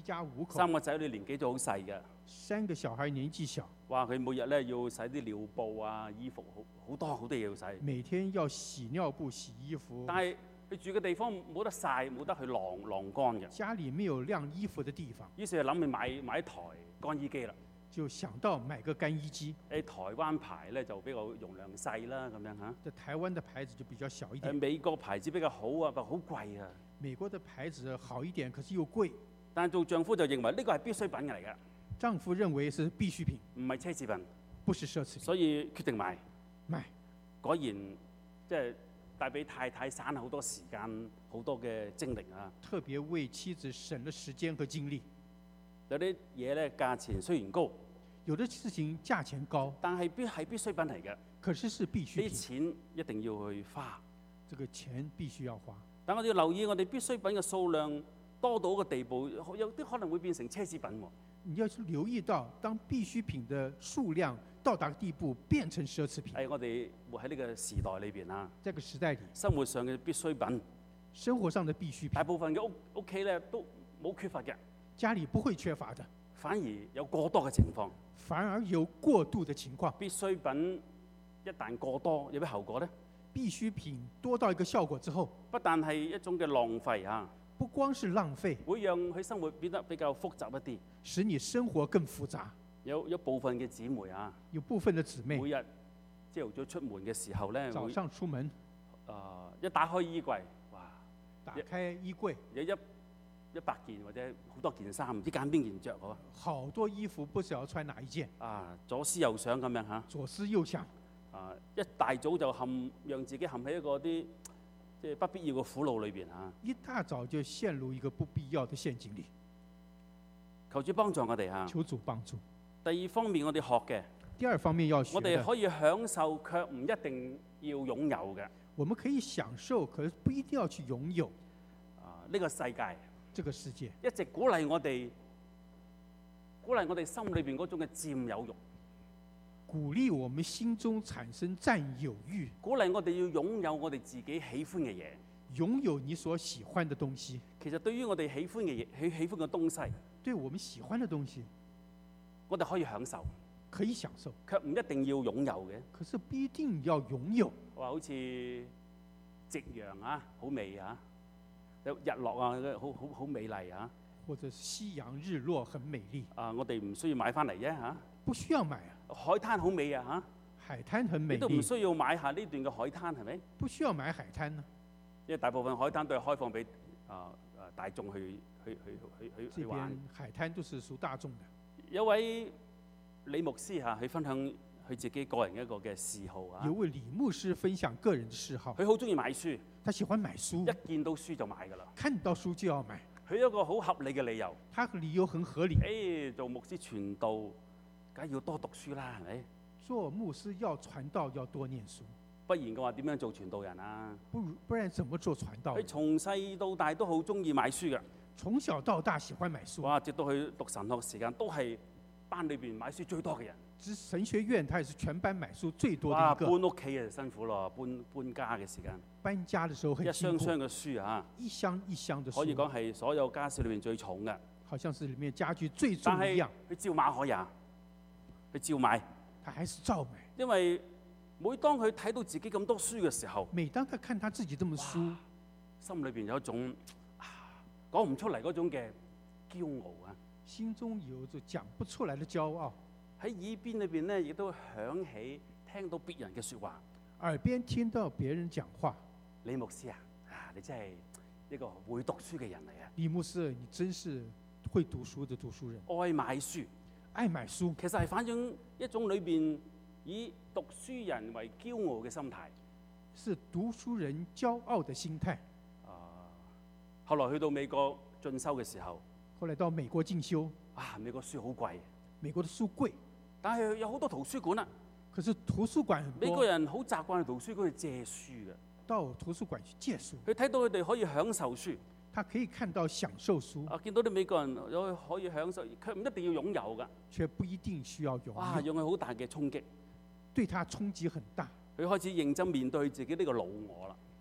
一家五口， 三個仔女年紀都好細嘅， 三個小孩年紀小， 話佢每日咧要洗啲尿布啊、衣服，好好多好多嘢要洗。 每天要洗尿布、洗衣服。 但係佢住嘅地方冇得曬，冇得去晾晾乾嘅， 家裡沒有晾衣服的地方， 於是就諗住買買一台乾衣機啦。 就想到買個乾衣機。 誒台灣牌咧就比較容量細啦，咁樣嚇。 這台灣的牌子就比較小一誒點， 美國牌子比較好啊，但好貴啊。 美國的牌子好一點，可是又貴。 但係做丈夫就認為呢個係必需品嚟嘅， 丈夫認為是必需品， 唔係奢侈品， 不是奢侈品， 所以決定買。 買。 果然即係帶俾太太省好多時間、好多嘅精力啊。 特別為妻子省了時間和精力。 有啲嘢咧價錢雖然高， 有的事情價錢高， 但係必係必需品嚟嘅。 可是是必需啲品， 錢一定要去花。 這個錢必須要花。 但我哋要留意，我哋必需品嘅數量多到一個地步，有啲可能會變成奢侈品喎。 你要去留意到，當必需品的數量到達地步，變成奢侈品。 係我哋活喺呢個時代裏邊啊， 這個時代裡， 生活上嘅必需品， 生活上的必需品大，部分嘅屋屋企咧都冇缺乏嘅， 家裡不會缺乏的， 反而有過多嘅情況。 反而有過度的情況。 必需品一旦過多，有咩後果呢？ 必需品多到一個效果之後， 不但係一種嘅浪費啊， 不光是浪費， 會讓佢生活變得比較複雜一啲。 使你生活更複雜。 有有部分嘅姊妹啊， 有部分的姊妹每日朝頭早出門嘅時候咧， 早上出門， 啊、一打開衣櫃，哇， 打開衣櫃， 有一一百件或者好多件衫，唔知揀邊件着喎。 好多衣服不知道穿哪一件， 啊，左思右想咁樣嚇。 左思右想， 啊，一大早就陷讓自己陷喺一個啲即係不必要嘅苦惱裏邊嚇。 一大早就陷入一個不必要的陷阱裡。 求主幫助我哋嚇。 求主幫助。 第二方面，我哋學嘅， 第二方面要學我哋的， 可以享受，卻唔一定要擁有嘅。 我們可以享受，可是不一定要去擁有。 啊，呢個世界這個世界一直鼓勵我哋，鼓勵我哋心裏邊嗰種嘅佔有欲， 鼓勵我們心中產生佔有欲， 鼓勵我哋要擁有我哋自己喜歡嘅嘢。 擁有你所喜歡的東西。 其實對於我哋喜歡嘅嘢，喜喜歡嘅東西， 對我們喜歡的東西， 我哋可以享受， 可以享受， 卻唔一定要擁有嘅。 可是不一定要擁有。 話好似夕陽啊，好美啊；有日落啊，好好好美麗啊。 或者夕陽日落很美麗， 啊，我哋唔需要買翻嚟啫嚇。 不需要買啊。 海灘好美啊嚇， 海灘很美你都唔麗， 需要買下呢段嘅海灘係咪？ 不需要買海灘呢？ 因為大部分海灘都係開放俾啊啊大眾去去去去去去這玩邊。海灘都是屬大眾的。 有位李牧師嚇，佢分享佢自己個人一個嘅嗜好啊有。位李牧師分享個人的嗜好， 佢好中意買書， 他喜歡買書， 一見到書就買㗎啦。 看到書就要買。 佢有一個好合理嘅理由， 他的理由很合理， 誒、做牧師傳道，梗係要多讀書啦，係咪？ 做牧師要傳道要多念書， 不然嘅話點樣做傳道人啊？ 不如不然怎麼做傳道人？ 佢從細到大都好中意買書嘅， 從小到大喜歡買書， 哇！直到佢讀神學時間都係班裏邊買書最多嘅人。 只神學院他也是全班買書最多的哇！ 一個。 搬屋企啊辛苦咯，搬搬家嘅時間， 搬家的時候一很辛苦， 箱箱嘅書啊， 一箱一箱的可以書， 講係所有家私裏邊最重嘅。 好像是裡面家具最重但係一樣， 佢照買可以啊，佢照買， 他還是照買。 因為每當佢睇到自己咁多書嘅時候， 每當他看他自己這麼書， 心裏邊有一種啊講唔出嚟嗰種嘅驕傲啊！ 心中有着講不出來的驕傲， 喺耳邊裏邊咧，亦都響起聽到別人嘅説話。 耳邊聽到別人講話， 李牧師啊，啊你真係一個會讀書嘅人嚟啊！ 李牧師，你真是會讀書的讀書人， 愛買書， 愛買書， 其實係反映一種裏邊以讀書人為驕傲嘅心態。 是讀書人驕傲的心態。 啊，後來去到美國進修嘅時候， 後來到美國進修， 啊美國書好貴， 美國的書貴， 但係有好多圖書館啊。 可是圖書館很美國多， 人好習慣去圖書館去借書嘅， 到圖書館去借書， 佢睇到佢哋可以享受書， 他可以看到享受書， 啊見到啲美國人有可以享受，佢唔一定要擁有㗎。 卻不一定需要擁哇！ 有， 讓佢好大嘅衝擊， 對他衝擊很大。 佢開始認真面對自己呢個老我啦。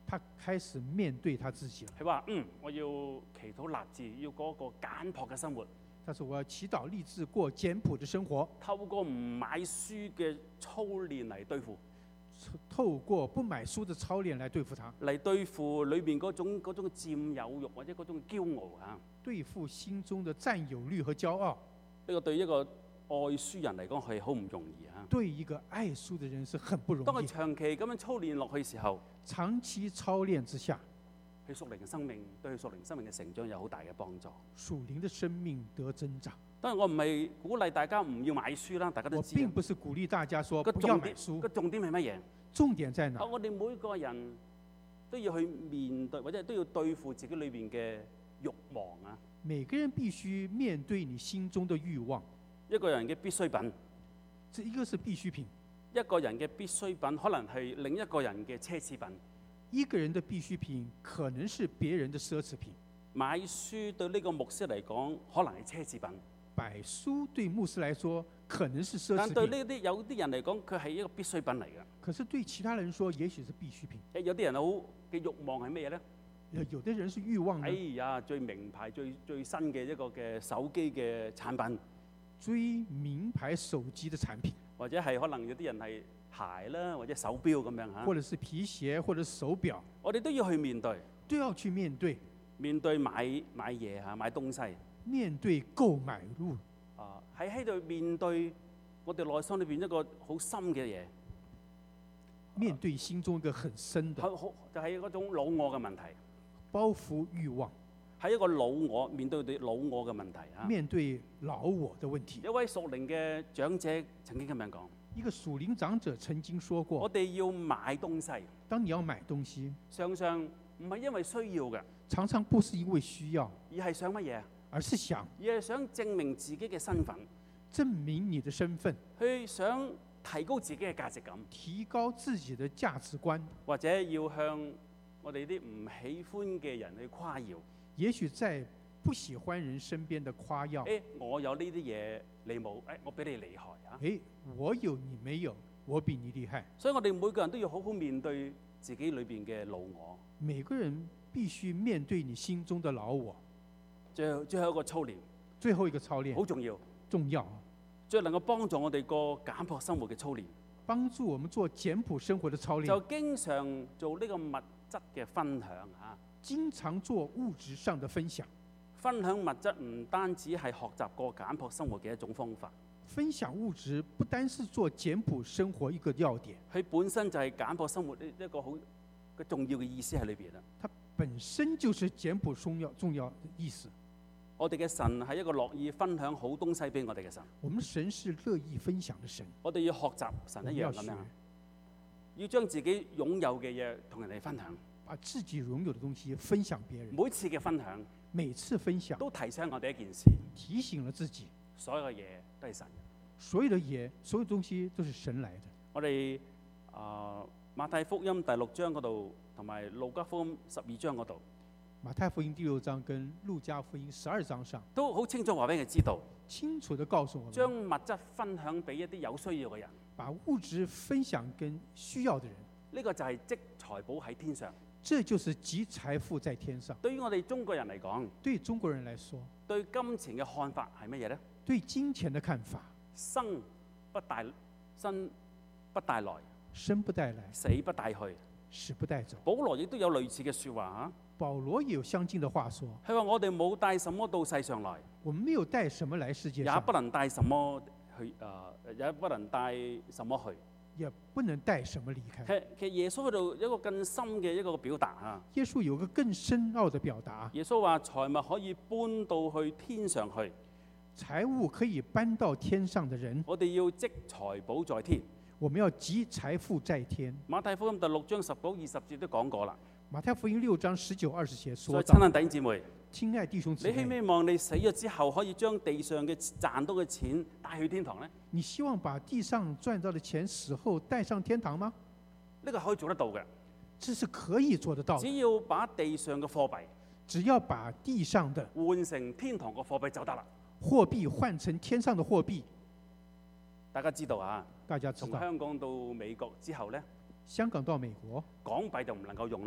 他開始面對他自己了。 佢話：嗯，我要祈禱立志，要過一個簡樸嘅生活， 他說：我要祈禱立志過簡樸的生活， 透過唔買書嘅操練嚟對付， 透過不買書的操練來對付他， 嚟對付裏邊嗰種嗰種佔有欲或者嗰種驕傲啊！ 對付心中的佔有欲和驕傲。 呢個對一個愛書人嚟講係好唔容易啊！ 對一個愛書的人是很不容當佢易。 長期咁樣操練落去時候， 長期操練之下， 佢屬靈嘅生命對佢屬靈生命嘅成長有好大嘅幫助。 屬靈的生命得增長。 當然我唔係鼓勵大家唔要買書啦，大家都我知啊。 並不是鼓勵大家說個不要重點買書個，重點係乜嘢？ 重點在哪？ 我哋每個人都要去面對，或者都要對付自己裏邊嘅慾望啊！ 每個人必須面對你心中的慾望。 一個人嘅必需品， 這一個是必需品， 一個人嘅必需品可能係另一個人嘅奢侈品。 一個人的必需品可能是別人的奢侈品。 買書對呢個牧師嚟講，可能係奢侈品。 買書對牧師來說可能是奢但侈品， 對呢啲有啲人嚟講，佢係一個必需品嚟嘅。 可是對其他人說，也許是必需品。 誒有啲人好嘅慾望係咩嘢咧？ 有有的人是慾望呢， 哎呀，最名牌、最最新嘅一個嘅手機嘅產品， 追名牌手機的產品， 或者係可能有啲人係鞋啦，或者手錶咁樣嚇。 或者是皮鞋，或者是手錶， 我哋都要去面對， 都要去面對， 面對買買嘢嚇，買東西面對購買路， 啊，喺喺度面對我哋內心裏邊一個好深嘅嘢， 面對心中一個很深的好好就係嗰種老我嘅問題， 包袱慾望， 係一個老我面對對老我嘅問題啊。 面對老我的問題。 一位屬靈嘅長者曾經咁樣講： 一個屬靈長者曾經說過， 我哋要買東西， 當你要買東西， 常常唔係因為需要嘅， 常常不是因為需要， 而係想乜嘢？ 而是想而係想證明自己嘅身份， 證明你的身份， 去想提高自己嘅價值感， 提高自己的價值觀， 或者要向我哋啲唔喜歡嘅人去誇耀。 也許在不喜歡人身邊的誇耀。 誒，我有呢啲嘢，你冇，誒，我比你厲害啊！ 誒，我有你沒有，我比你厲害。 所以我哋每個人都要好好面對自己裏邊嘅老我。 每個人必須面對你心中的老我。 最後最後一個操練， 最後一個操練好重要， 重要， 最能夠幫助我哋過簡樸生活嘅操練， 幫助我們做簡樸生活的操就練。 經常做呢個物質嘅分享嚇。 經常做物質上的分享。 分享物質唔單止係學習過簡樸生活嘅一種方法， 分享物質不單是做簡樸生活一個要點， 佢本身就係簡樸生活呢一個好嘅重要嘅意思喺裏邊啦。 它本身就是簡樸重要重要的意思。 我哋嘅神係一個樂意分享好東西俾我哋嘅神， 我們神是樂意分享的神， 我哋要學習神一樣我們要學咁樣，要將自己擁有嘅嘢同人哋分享。 把自己擁有的東西分享別人。 每次嘅分享每次分享都提醒我哋一件事， 提醒了自己， 所有嘅嘢都係神嘅。 所有的嘢，所有東西都是神來的。 我哋啊、馬太福音第六章嗰度，同埋路加福音十二章嗰度， 馬太福音第六章跟路加福音十二章上， 都好清楚話俾佢知道， 清楚地告訴我將們， 物質分享俾一啲有需要嘅人， 把物質分享跟需要的人， 呢、個就係積財寶喺天上。 這就是積財富在天上。 對於我哋中國人嚟講， 對中國人來說， 對金錢嘅看法係乜嘢呢？ 對金錢的看法， 生不帶生不帶來， 生不帶來， 死不帶去。 死不帶走。 保羅亦都有類似嘅説話啊！ 保羅也有相近的話說， 佢話我哋冇帶什麼到世上來， 我們沒有帶什麼來世界也上， 不能帶什麼去誒、呃，也不能帶什麼去。 也不能帶什麼離開。 其實其實耶穌喺度有一個更深嘅一個表達啊！ 耶穌有個更深奧的表達， 耶穌話財物可以搬到去天上去， 財物可以搬到天上的人， 我哋要積財寶在天。 我們要積財富在天。 馬太福音第六章十九二十節都講過啦。 馬太福音六章十九二十節所以說到， 親愛弟兄姊妹， 親愛弟兄姊你希唔妹， 希望你死咗之後可以將地上嘅賺到嘅錢帶去天堂呢？ 你希望把地上賺到的錢死後帶上天堂嗎？ 呢個可以做得到嘅， 這是可以做得到的， 只要把地上嘅貨幣只要把地上的換成天堂嘅貨幣就得啦。 貨幣換成天上的貨幣。 大家知道啊， 大家知道， 從香港到美國之後呢， 香港到美國， 港幣就唔能夠用啦。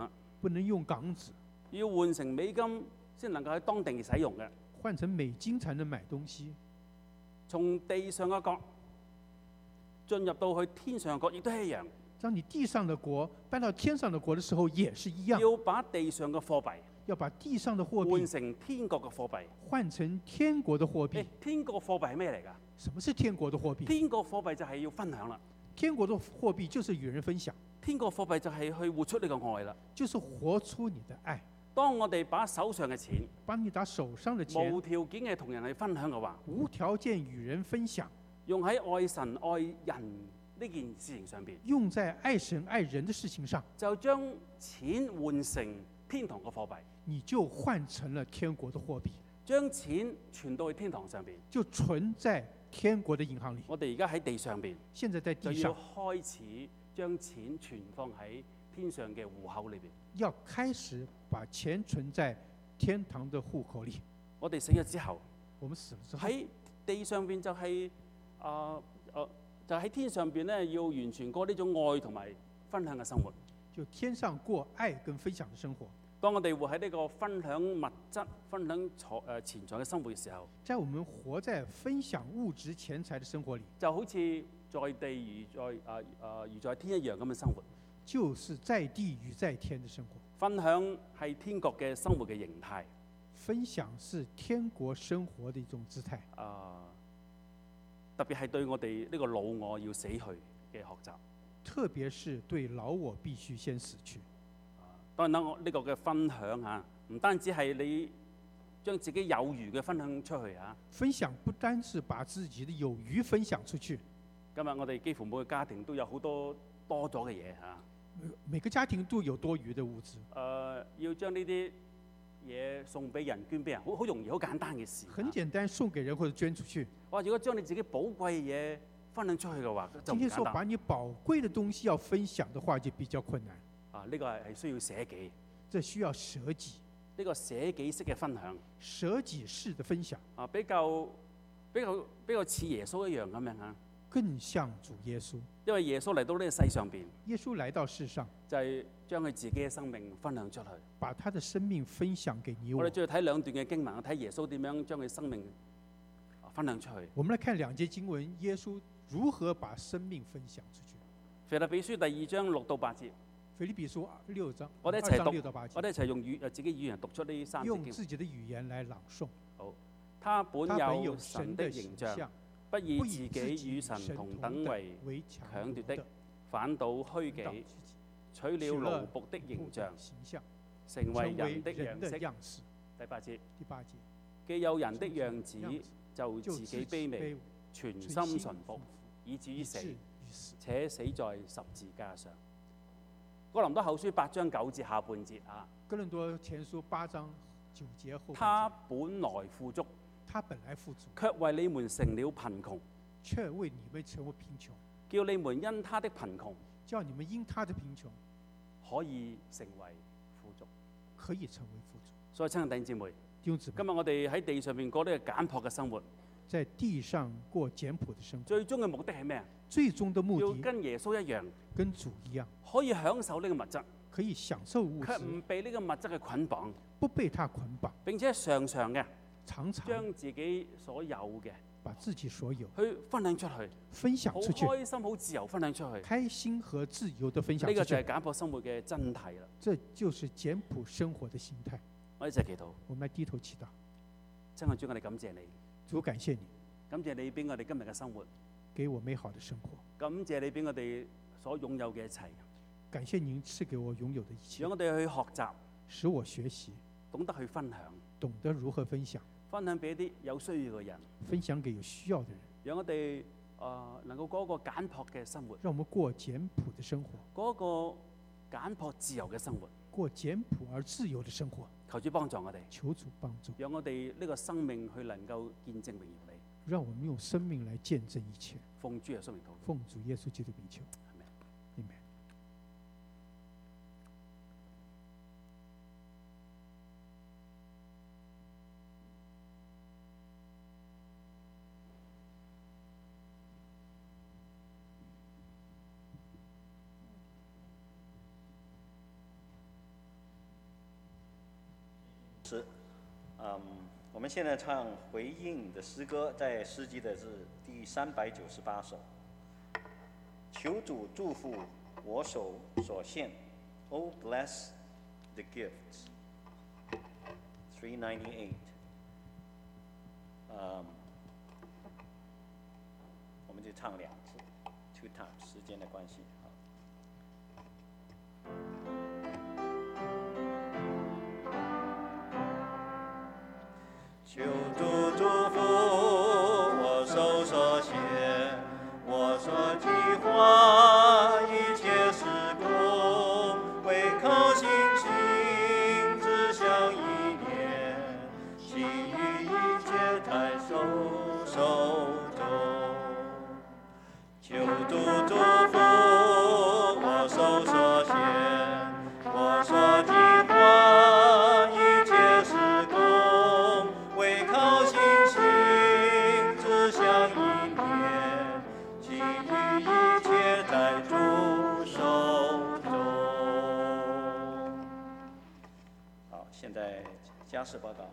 不能用港紙， 要換成美金先能夠喺當地使用嘅。 換成美金才能買東西。 從地上嘅國進入到去天上嘅國，亦都係一樣。 當你地上的國搬到天上的國的時候，也是一樣。 要把地上嘅貨幣要把地上的貨換幣成天國嘅貨幣。 換成天國的貨幣誒。，天國貨幣係咩嚟㗎？ 什麼是天國的貨幣？ 天國貨幣就係要分享啦。 天國的貨幣就是與人分享， 天國貨幣就係去活出呢個愛啦。 就是活出你的愛。 當我哋把手上嘅錢把你打手上的錢無條件嘅同人去分享嘅話， 無條件與人分享， 用喺愛神愛人呢件事情上邊， 用在愛神愛人的事情上， 就將錢換成天堂嘅貨幣， 你就換成了天國的貨幣， 將錢存到去天堂上邊。 就存在天國的銀行裡。 我哋而家喺地上邊， 現在在就要地上開始將錢存放喺天上嘅戶口裏邊。 要開始把錢存在天堂的戶口裡。 我哋死咗之後， 我們死了之後， 喺地上邊就係啊啊，就喺天上邊咧，要完全過呢種愛同埋分享嘅生活。 就天上過愛跟分享的生活。 當我哋活喺呢個分享物質、分享財誒錢財嘅生活嘅時候， 在我們活在分享物質錢財的生活裡， 就好似在地如在啊啊如在天一樣咁嘅生活。 就是在地與在天的生活。 分享係天國嘅生活嘅形態。 分享是天國生活的一種姿態。 啊，特別係對我哋呢個老我要死去嘅學習。 特別是對老我必須先死去。 當然啦，我呢個嘅分享嚇，唔單止係你將自己有餘嘅分享出去嚇。 分享不單是把自己的有餘分享出去。 今日我哋幾乎每個家庭都有好多多咗嘅嘢嚇。 每個家庭都有多餘的物資。 誒、呃，要將呢啲嘢送俾人、捐俾人，好好容易、好簡單嘅事。 很簡單，送給人或者捐出去。 哇！如果將你自己寶貴嘅嘢分享出去嘅話，就唔今天說簡單。 把你寶貴的東西要分享的話，就比較困難。 啊，呢、這個係係需要捨己。 這需要捨己。 呢個捨己式嘅分享。 捨己式的分享。 啊，比較比較比較似耶穌一樣咁樣嚇。 更像主耶穌。 因為耶穌嚟到呢個世上邊， 耶穌來到世上， 就係將佢自己嘅生命分享出去， 把他的生命分享給你我。 我哋再睇兩段嘅經文，睇耶穌點樣將佢生命分享出去。 我們來看兩節經文，耶穌如何把生命分享出去。 腓立比書第二章六到八節。 腓立比書六章， 我哋一齊讀，我哋一齊用語誒自己語言讀出呢三節經文。 用自己的語言來朗誦。 好，他本有神的形象。不以自己與神同等為強奪的，反倒虛己，取了奴僕的形象，成為人的樣式。第八節，既有人的樣子，就自己卑微，全心順服，以至於死，且死在十字架上。哥林多後書八章九節下半節啊。 哥林多前書八章九節後半節。 他本來富足。 他本來富足， 卻為你們成了貧窮， 卻為你們成為貧窮， 叫你們因他的貧窮， 叫你們因他的貧窮， 可以成為富足， 可以成為富足。 所以親愛弟兄姊妹， 弟兄姊妹， 今日我哋喺地上面過呢個簡樸嘅生活， 在地上過簡樸嘅生活， 最終嘅目的係咩啊？ 最終的目的要跟耶穌一樣， 跟主一樣， 可以享受呢個物質， 可以享受物質， 卻唔被呢個物質嘅捆綁， 不被他捆綁， 並且常常嘅。 常常將自己所有嘅， 把自己所有去分享出去， 分享出去， 好開心、好自由分享出去， 開心和自由的分享出去。 呢個就係簡樸生活嘅真諦啦。 這就是簡樸生活的心態。 我哋一齊祈禱。 我們來低頭祈禱。 親愛主，我哋感謝你。 主，感謝你， 感謝你俾我哋今日嘅生活， 給我美好的生活。 感謝你俾我哋所擁有嘅一切。 感謝您賜給我擁有的一切。 讓我哋去學習， 使我學習， 懂得去分享， 懂得如何分享。 分享俾一啲有需要嘅人， 分享給有需要的人， 讓我哋誒、呃、能夠過一個簡樸嘅生活， 讓我們過簡樸的生活， 過一個簡樸自由嘅生活， 過簡樸而自由的生活。 求主幫助我哋， 求主幫助， 讓我哋呢個生命去能夠見證榮耀你， 讓我們用生命來見證一切。 奉主耶穌名禱告， 奉主耶穌基督名求。 师。嗯，我们现在唱回应的诗歌，在诗集的是第三百九十八首。求主祝福我手所献 ，Oh bless the gifts。three ninety-eight。嗯，我们就唱两次 ，two times， 时间的关系。求主祝福我手所写，我所计划一切事工，为靠信心志向意念，其余一切太手手中。求主祝福我手所写，我所计划一切事工。为靠信心志向意念，其余一切在主手中。好，现在家事报告。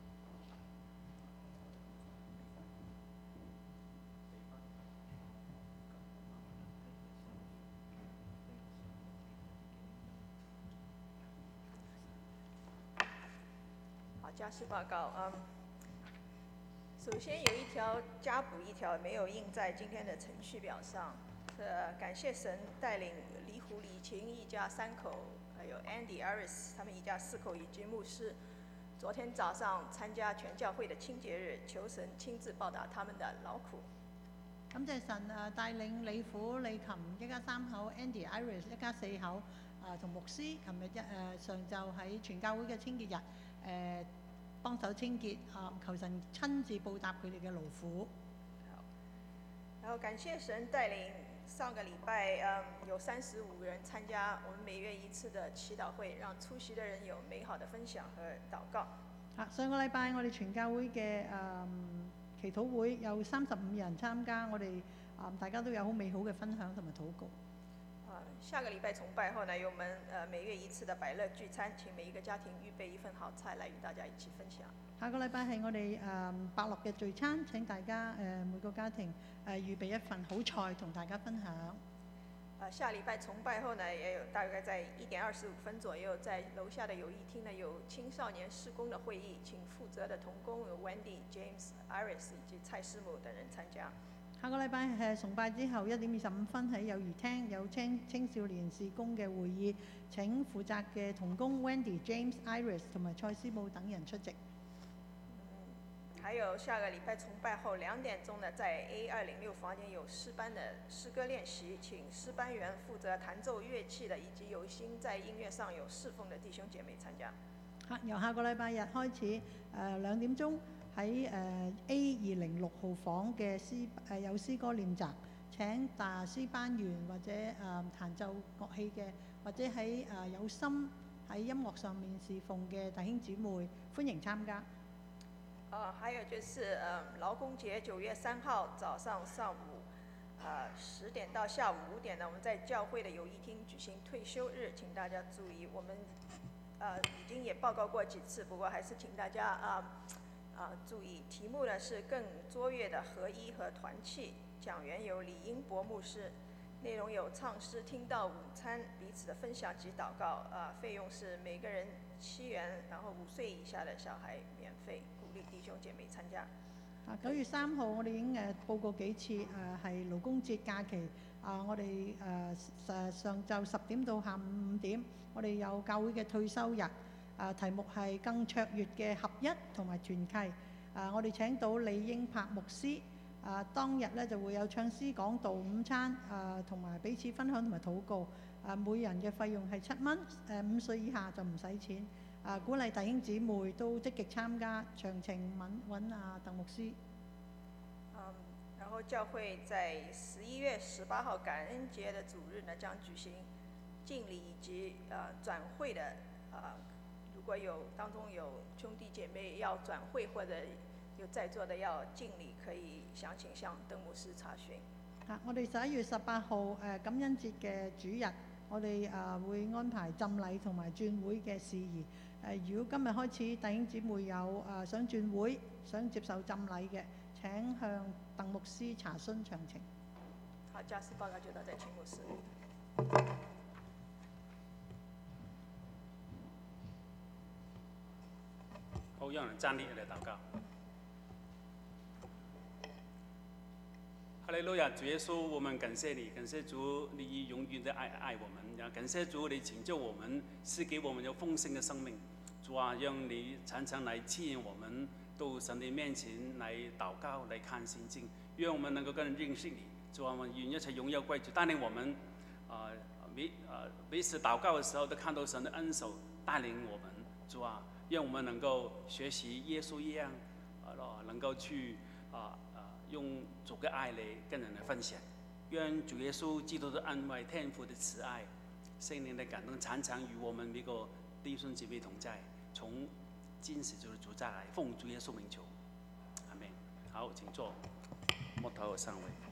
好，家事报告。嗯，首先有一条加补一条没有印在今天的程序表上。呃，感谢神带领李虎、李琴一家三口，还有 Andy、Iris 他们一家四口以及牧師，昨天早上參加全教會的清潔日，求神親自報答他們的勞苦。 感謝神誒帶領李虎、李琴一家三口 ，Andy、Iris 一家四口誒同牧師，琴日一誒上晝喺全教會嘅清潔日誒幫手清潔啊，求神親自報答佢哋嘅勞苦。 然後感謝神帶領上個禮拜，嗯，有三十五人參加我們每月一次的祈禱會，讓出席的人有美好的分享和禱告。 啊，上個禮拜我哋全教會嘅誒、嗯、祈禱會有三十五人參加，我哋啊、嗯、大家都有好美好嘅分享同埋禱告。 啊，下個禮拜崇拜後呢，有我們誒每月一次的百樂聚餐，請每一個家庭預備一份好菜來與大家一起分享。 下個禮拜係我哋誒百樂嘅聚餐，請大家誒、呃、每個家庭誒、呃、預備一份好菜同大家分享。 啊，下禮拜崇拜後呢，也有大概在一點二十五分左右，在樓下的友誼廳呢有青少年事工的會議，請負責的同工有 Wendy、James、Iris 以及蔡師母等人參加。 下個禮拜係崇拜之後一點二十五分喺友誼廳有青青少年事工嘅會議，請負責嘅同工 Wendy、James、Iris 同埋蔡師母等人出席。 還有下個禮拜崇拜後兩點鐘呢，在 A 二零六房間有詩班的詩歌練習，請詩班員負責彈奏樂器的，以及有心在音樂上有侍奉的弟兄姐妹參加。 嚇，由下個禮拜日開始，誒、呃、兩點鐘喺誒 A 二零六號房嘅詩誒、呃、有詩歌練習，請大詩班員或者誒、呃、彈奏樂器嘅，或者喺誒、呃、有心喺音樂上面侍奉嘅弟兄姊妹，歡迎參加。 啊，還有就是呃勞工節九月三號早上上午，呃十點到下午五點呢，我們在教會的友誼廳舉行退休日，請大家注意。我們呃已經也報告過幾次，不過還是請大家啊啊注意。題目呢是更卓越的合一和團契，講員有李英博牧師，內容有唱詩、聽道、午餐、彼此的分享及禱告。啊，費用是每個人七元，然後五歲以下的小孩免費。弟兄姐妹參加。 啊，九月三號我哋已經誒報過幾次，誒、呃、係勞工節假期。啊，我哋誒誒上晝十點到下午五點，我哋有教會嘅退休日。啊，題目係更卓越嘅合一同埋團契。啊，我哋請到李英柏牧師。啊，當日咧就會有唱詩、講道、午餐，啊同埋彼此分享同埋禱告。啊，每人嘅費用係七蚊，誒五歲以下就唔使錢。啊！鼓勵弟兄姊妹都積極參加，詳情揾揾啊鄧牧師。 嗯，然後教會在十一月十八號感恩節的主日呢，將舉行敬禮以及啊轉會的啊，如果有當中有兄弟姐妹要轉會或者有在座的要敬禮，可以詳情向鄧牧師查詢。 啊！我哋十一月十八號誒感恩節嘅主日。 我哋啊會安排浸禮同埋轉會嘅事宜。誒，如果今日開始弟兄姊妹有啊想轉會、想接受浸禮嘅，請向鄧牧師查詢詳情。 好，家事報告就到這，請牧師。 好，讓人站立嚟禱告。哈利路亞，主耶穌，我們感謝你，感謝主，你永遠的愛愛我們，也感謝主，你拯救我們，賜給我們有豐盛的生命。主啊，讓你常常來吸引我們到神的面前來禱告，來看聖經，讓我們能夠更認識你。主啊，我們願一切榮耀歸主，帶領我們啊、呃、每啊、呃、每次禱告的時候都看到神的恩手帶領我們。主啊，讓我們能夠學習耶穌一樣，啊、呃，能夠去啊。呃用主嘅愛嚟跟人嚟分享，讓主耶穌基督的恩惠、天父的慈愛、聖靈的感動，常常與我們每個弟兄姊妹同在，從今時就是主再來，奉主耶穌名求，阿門。好，請坐，木頭三位。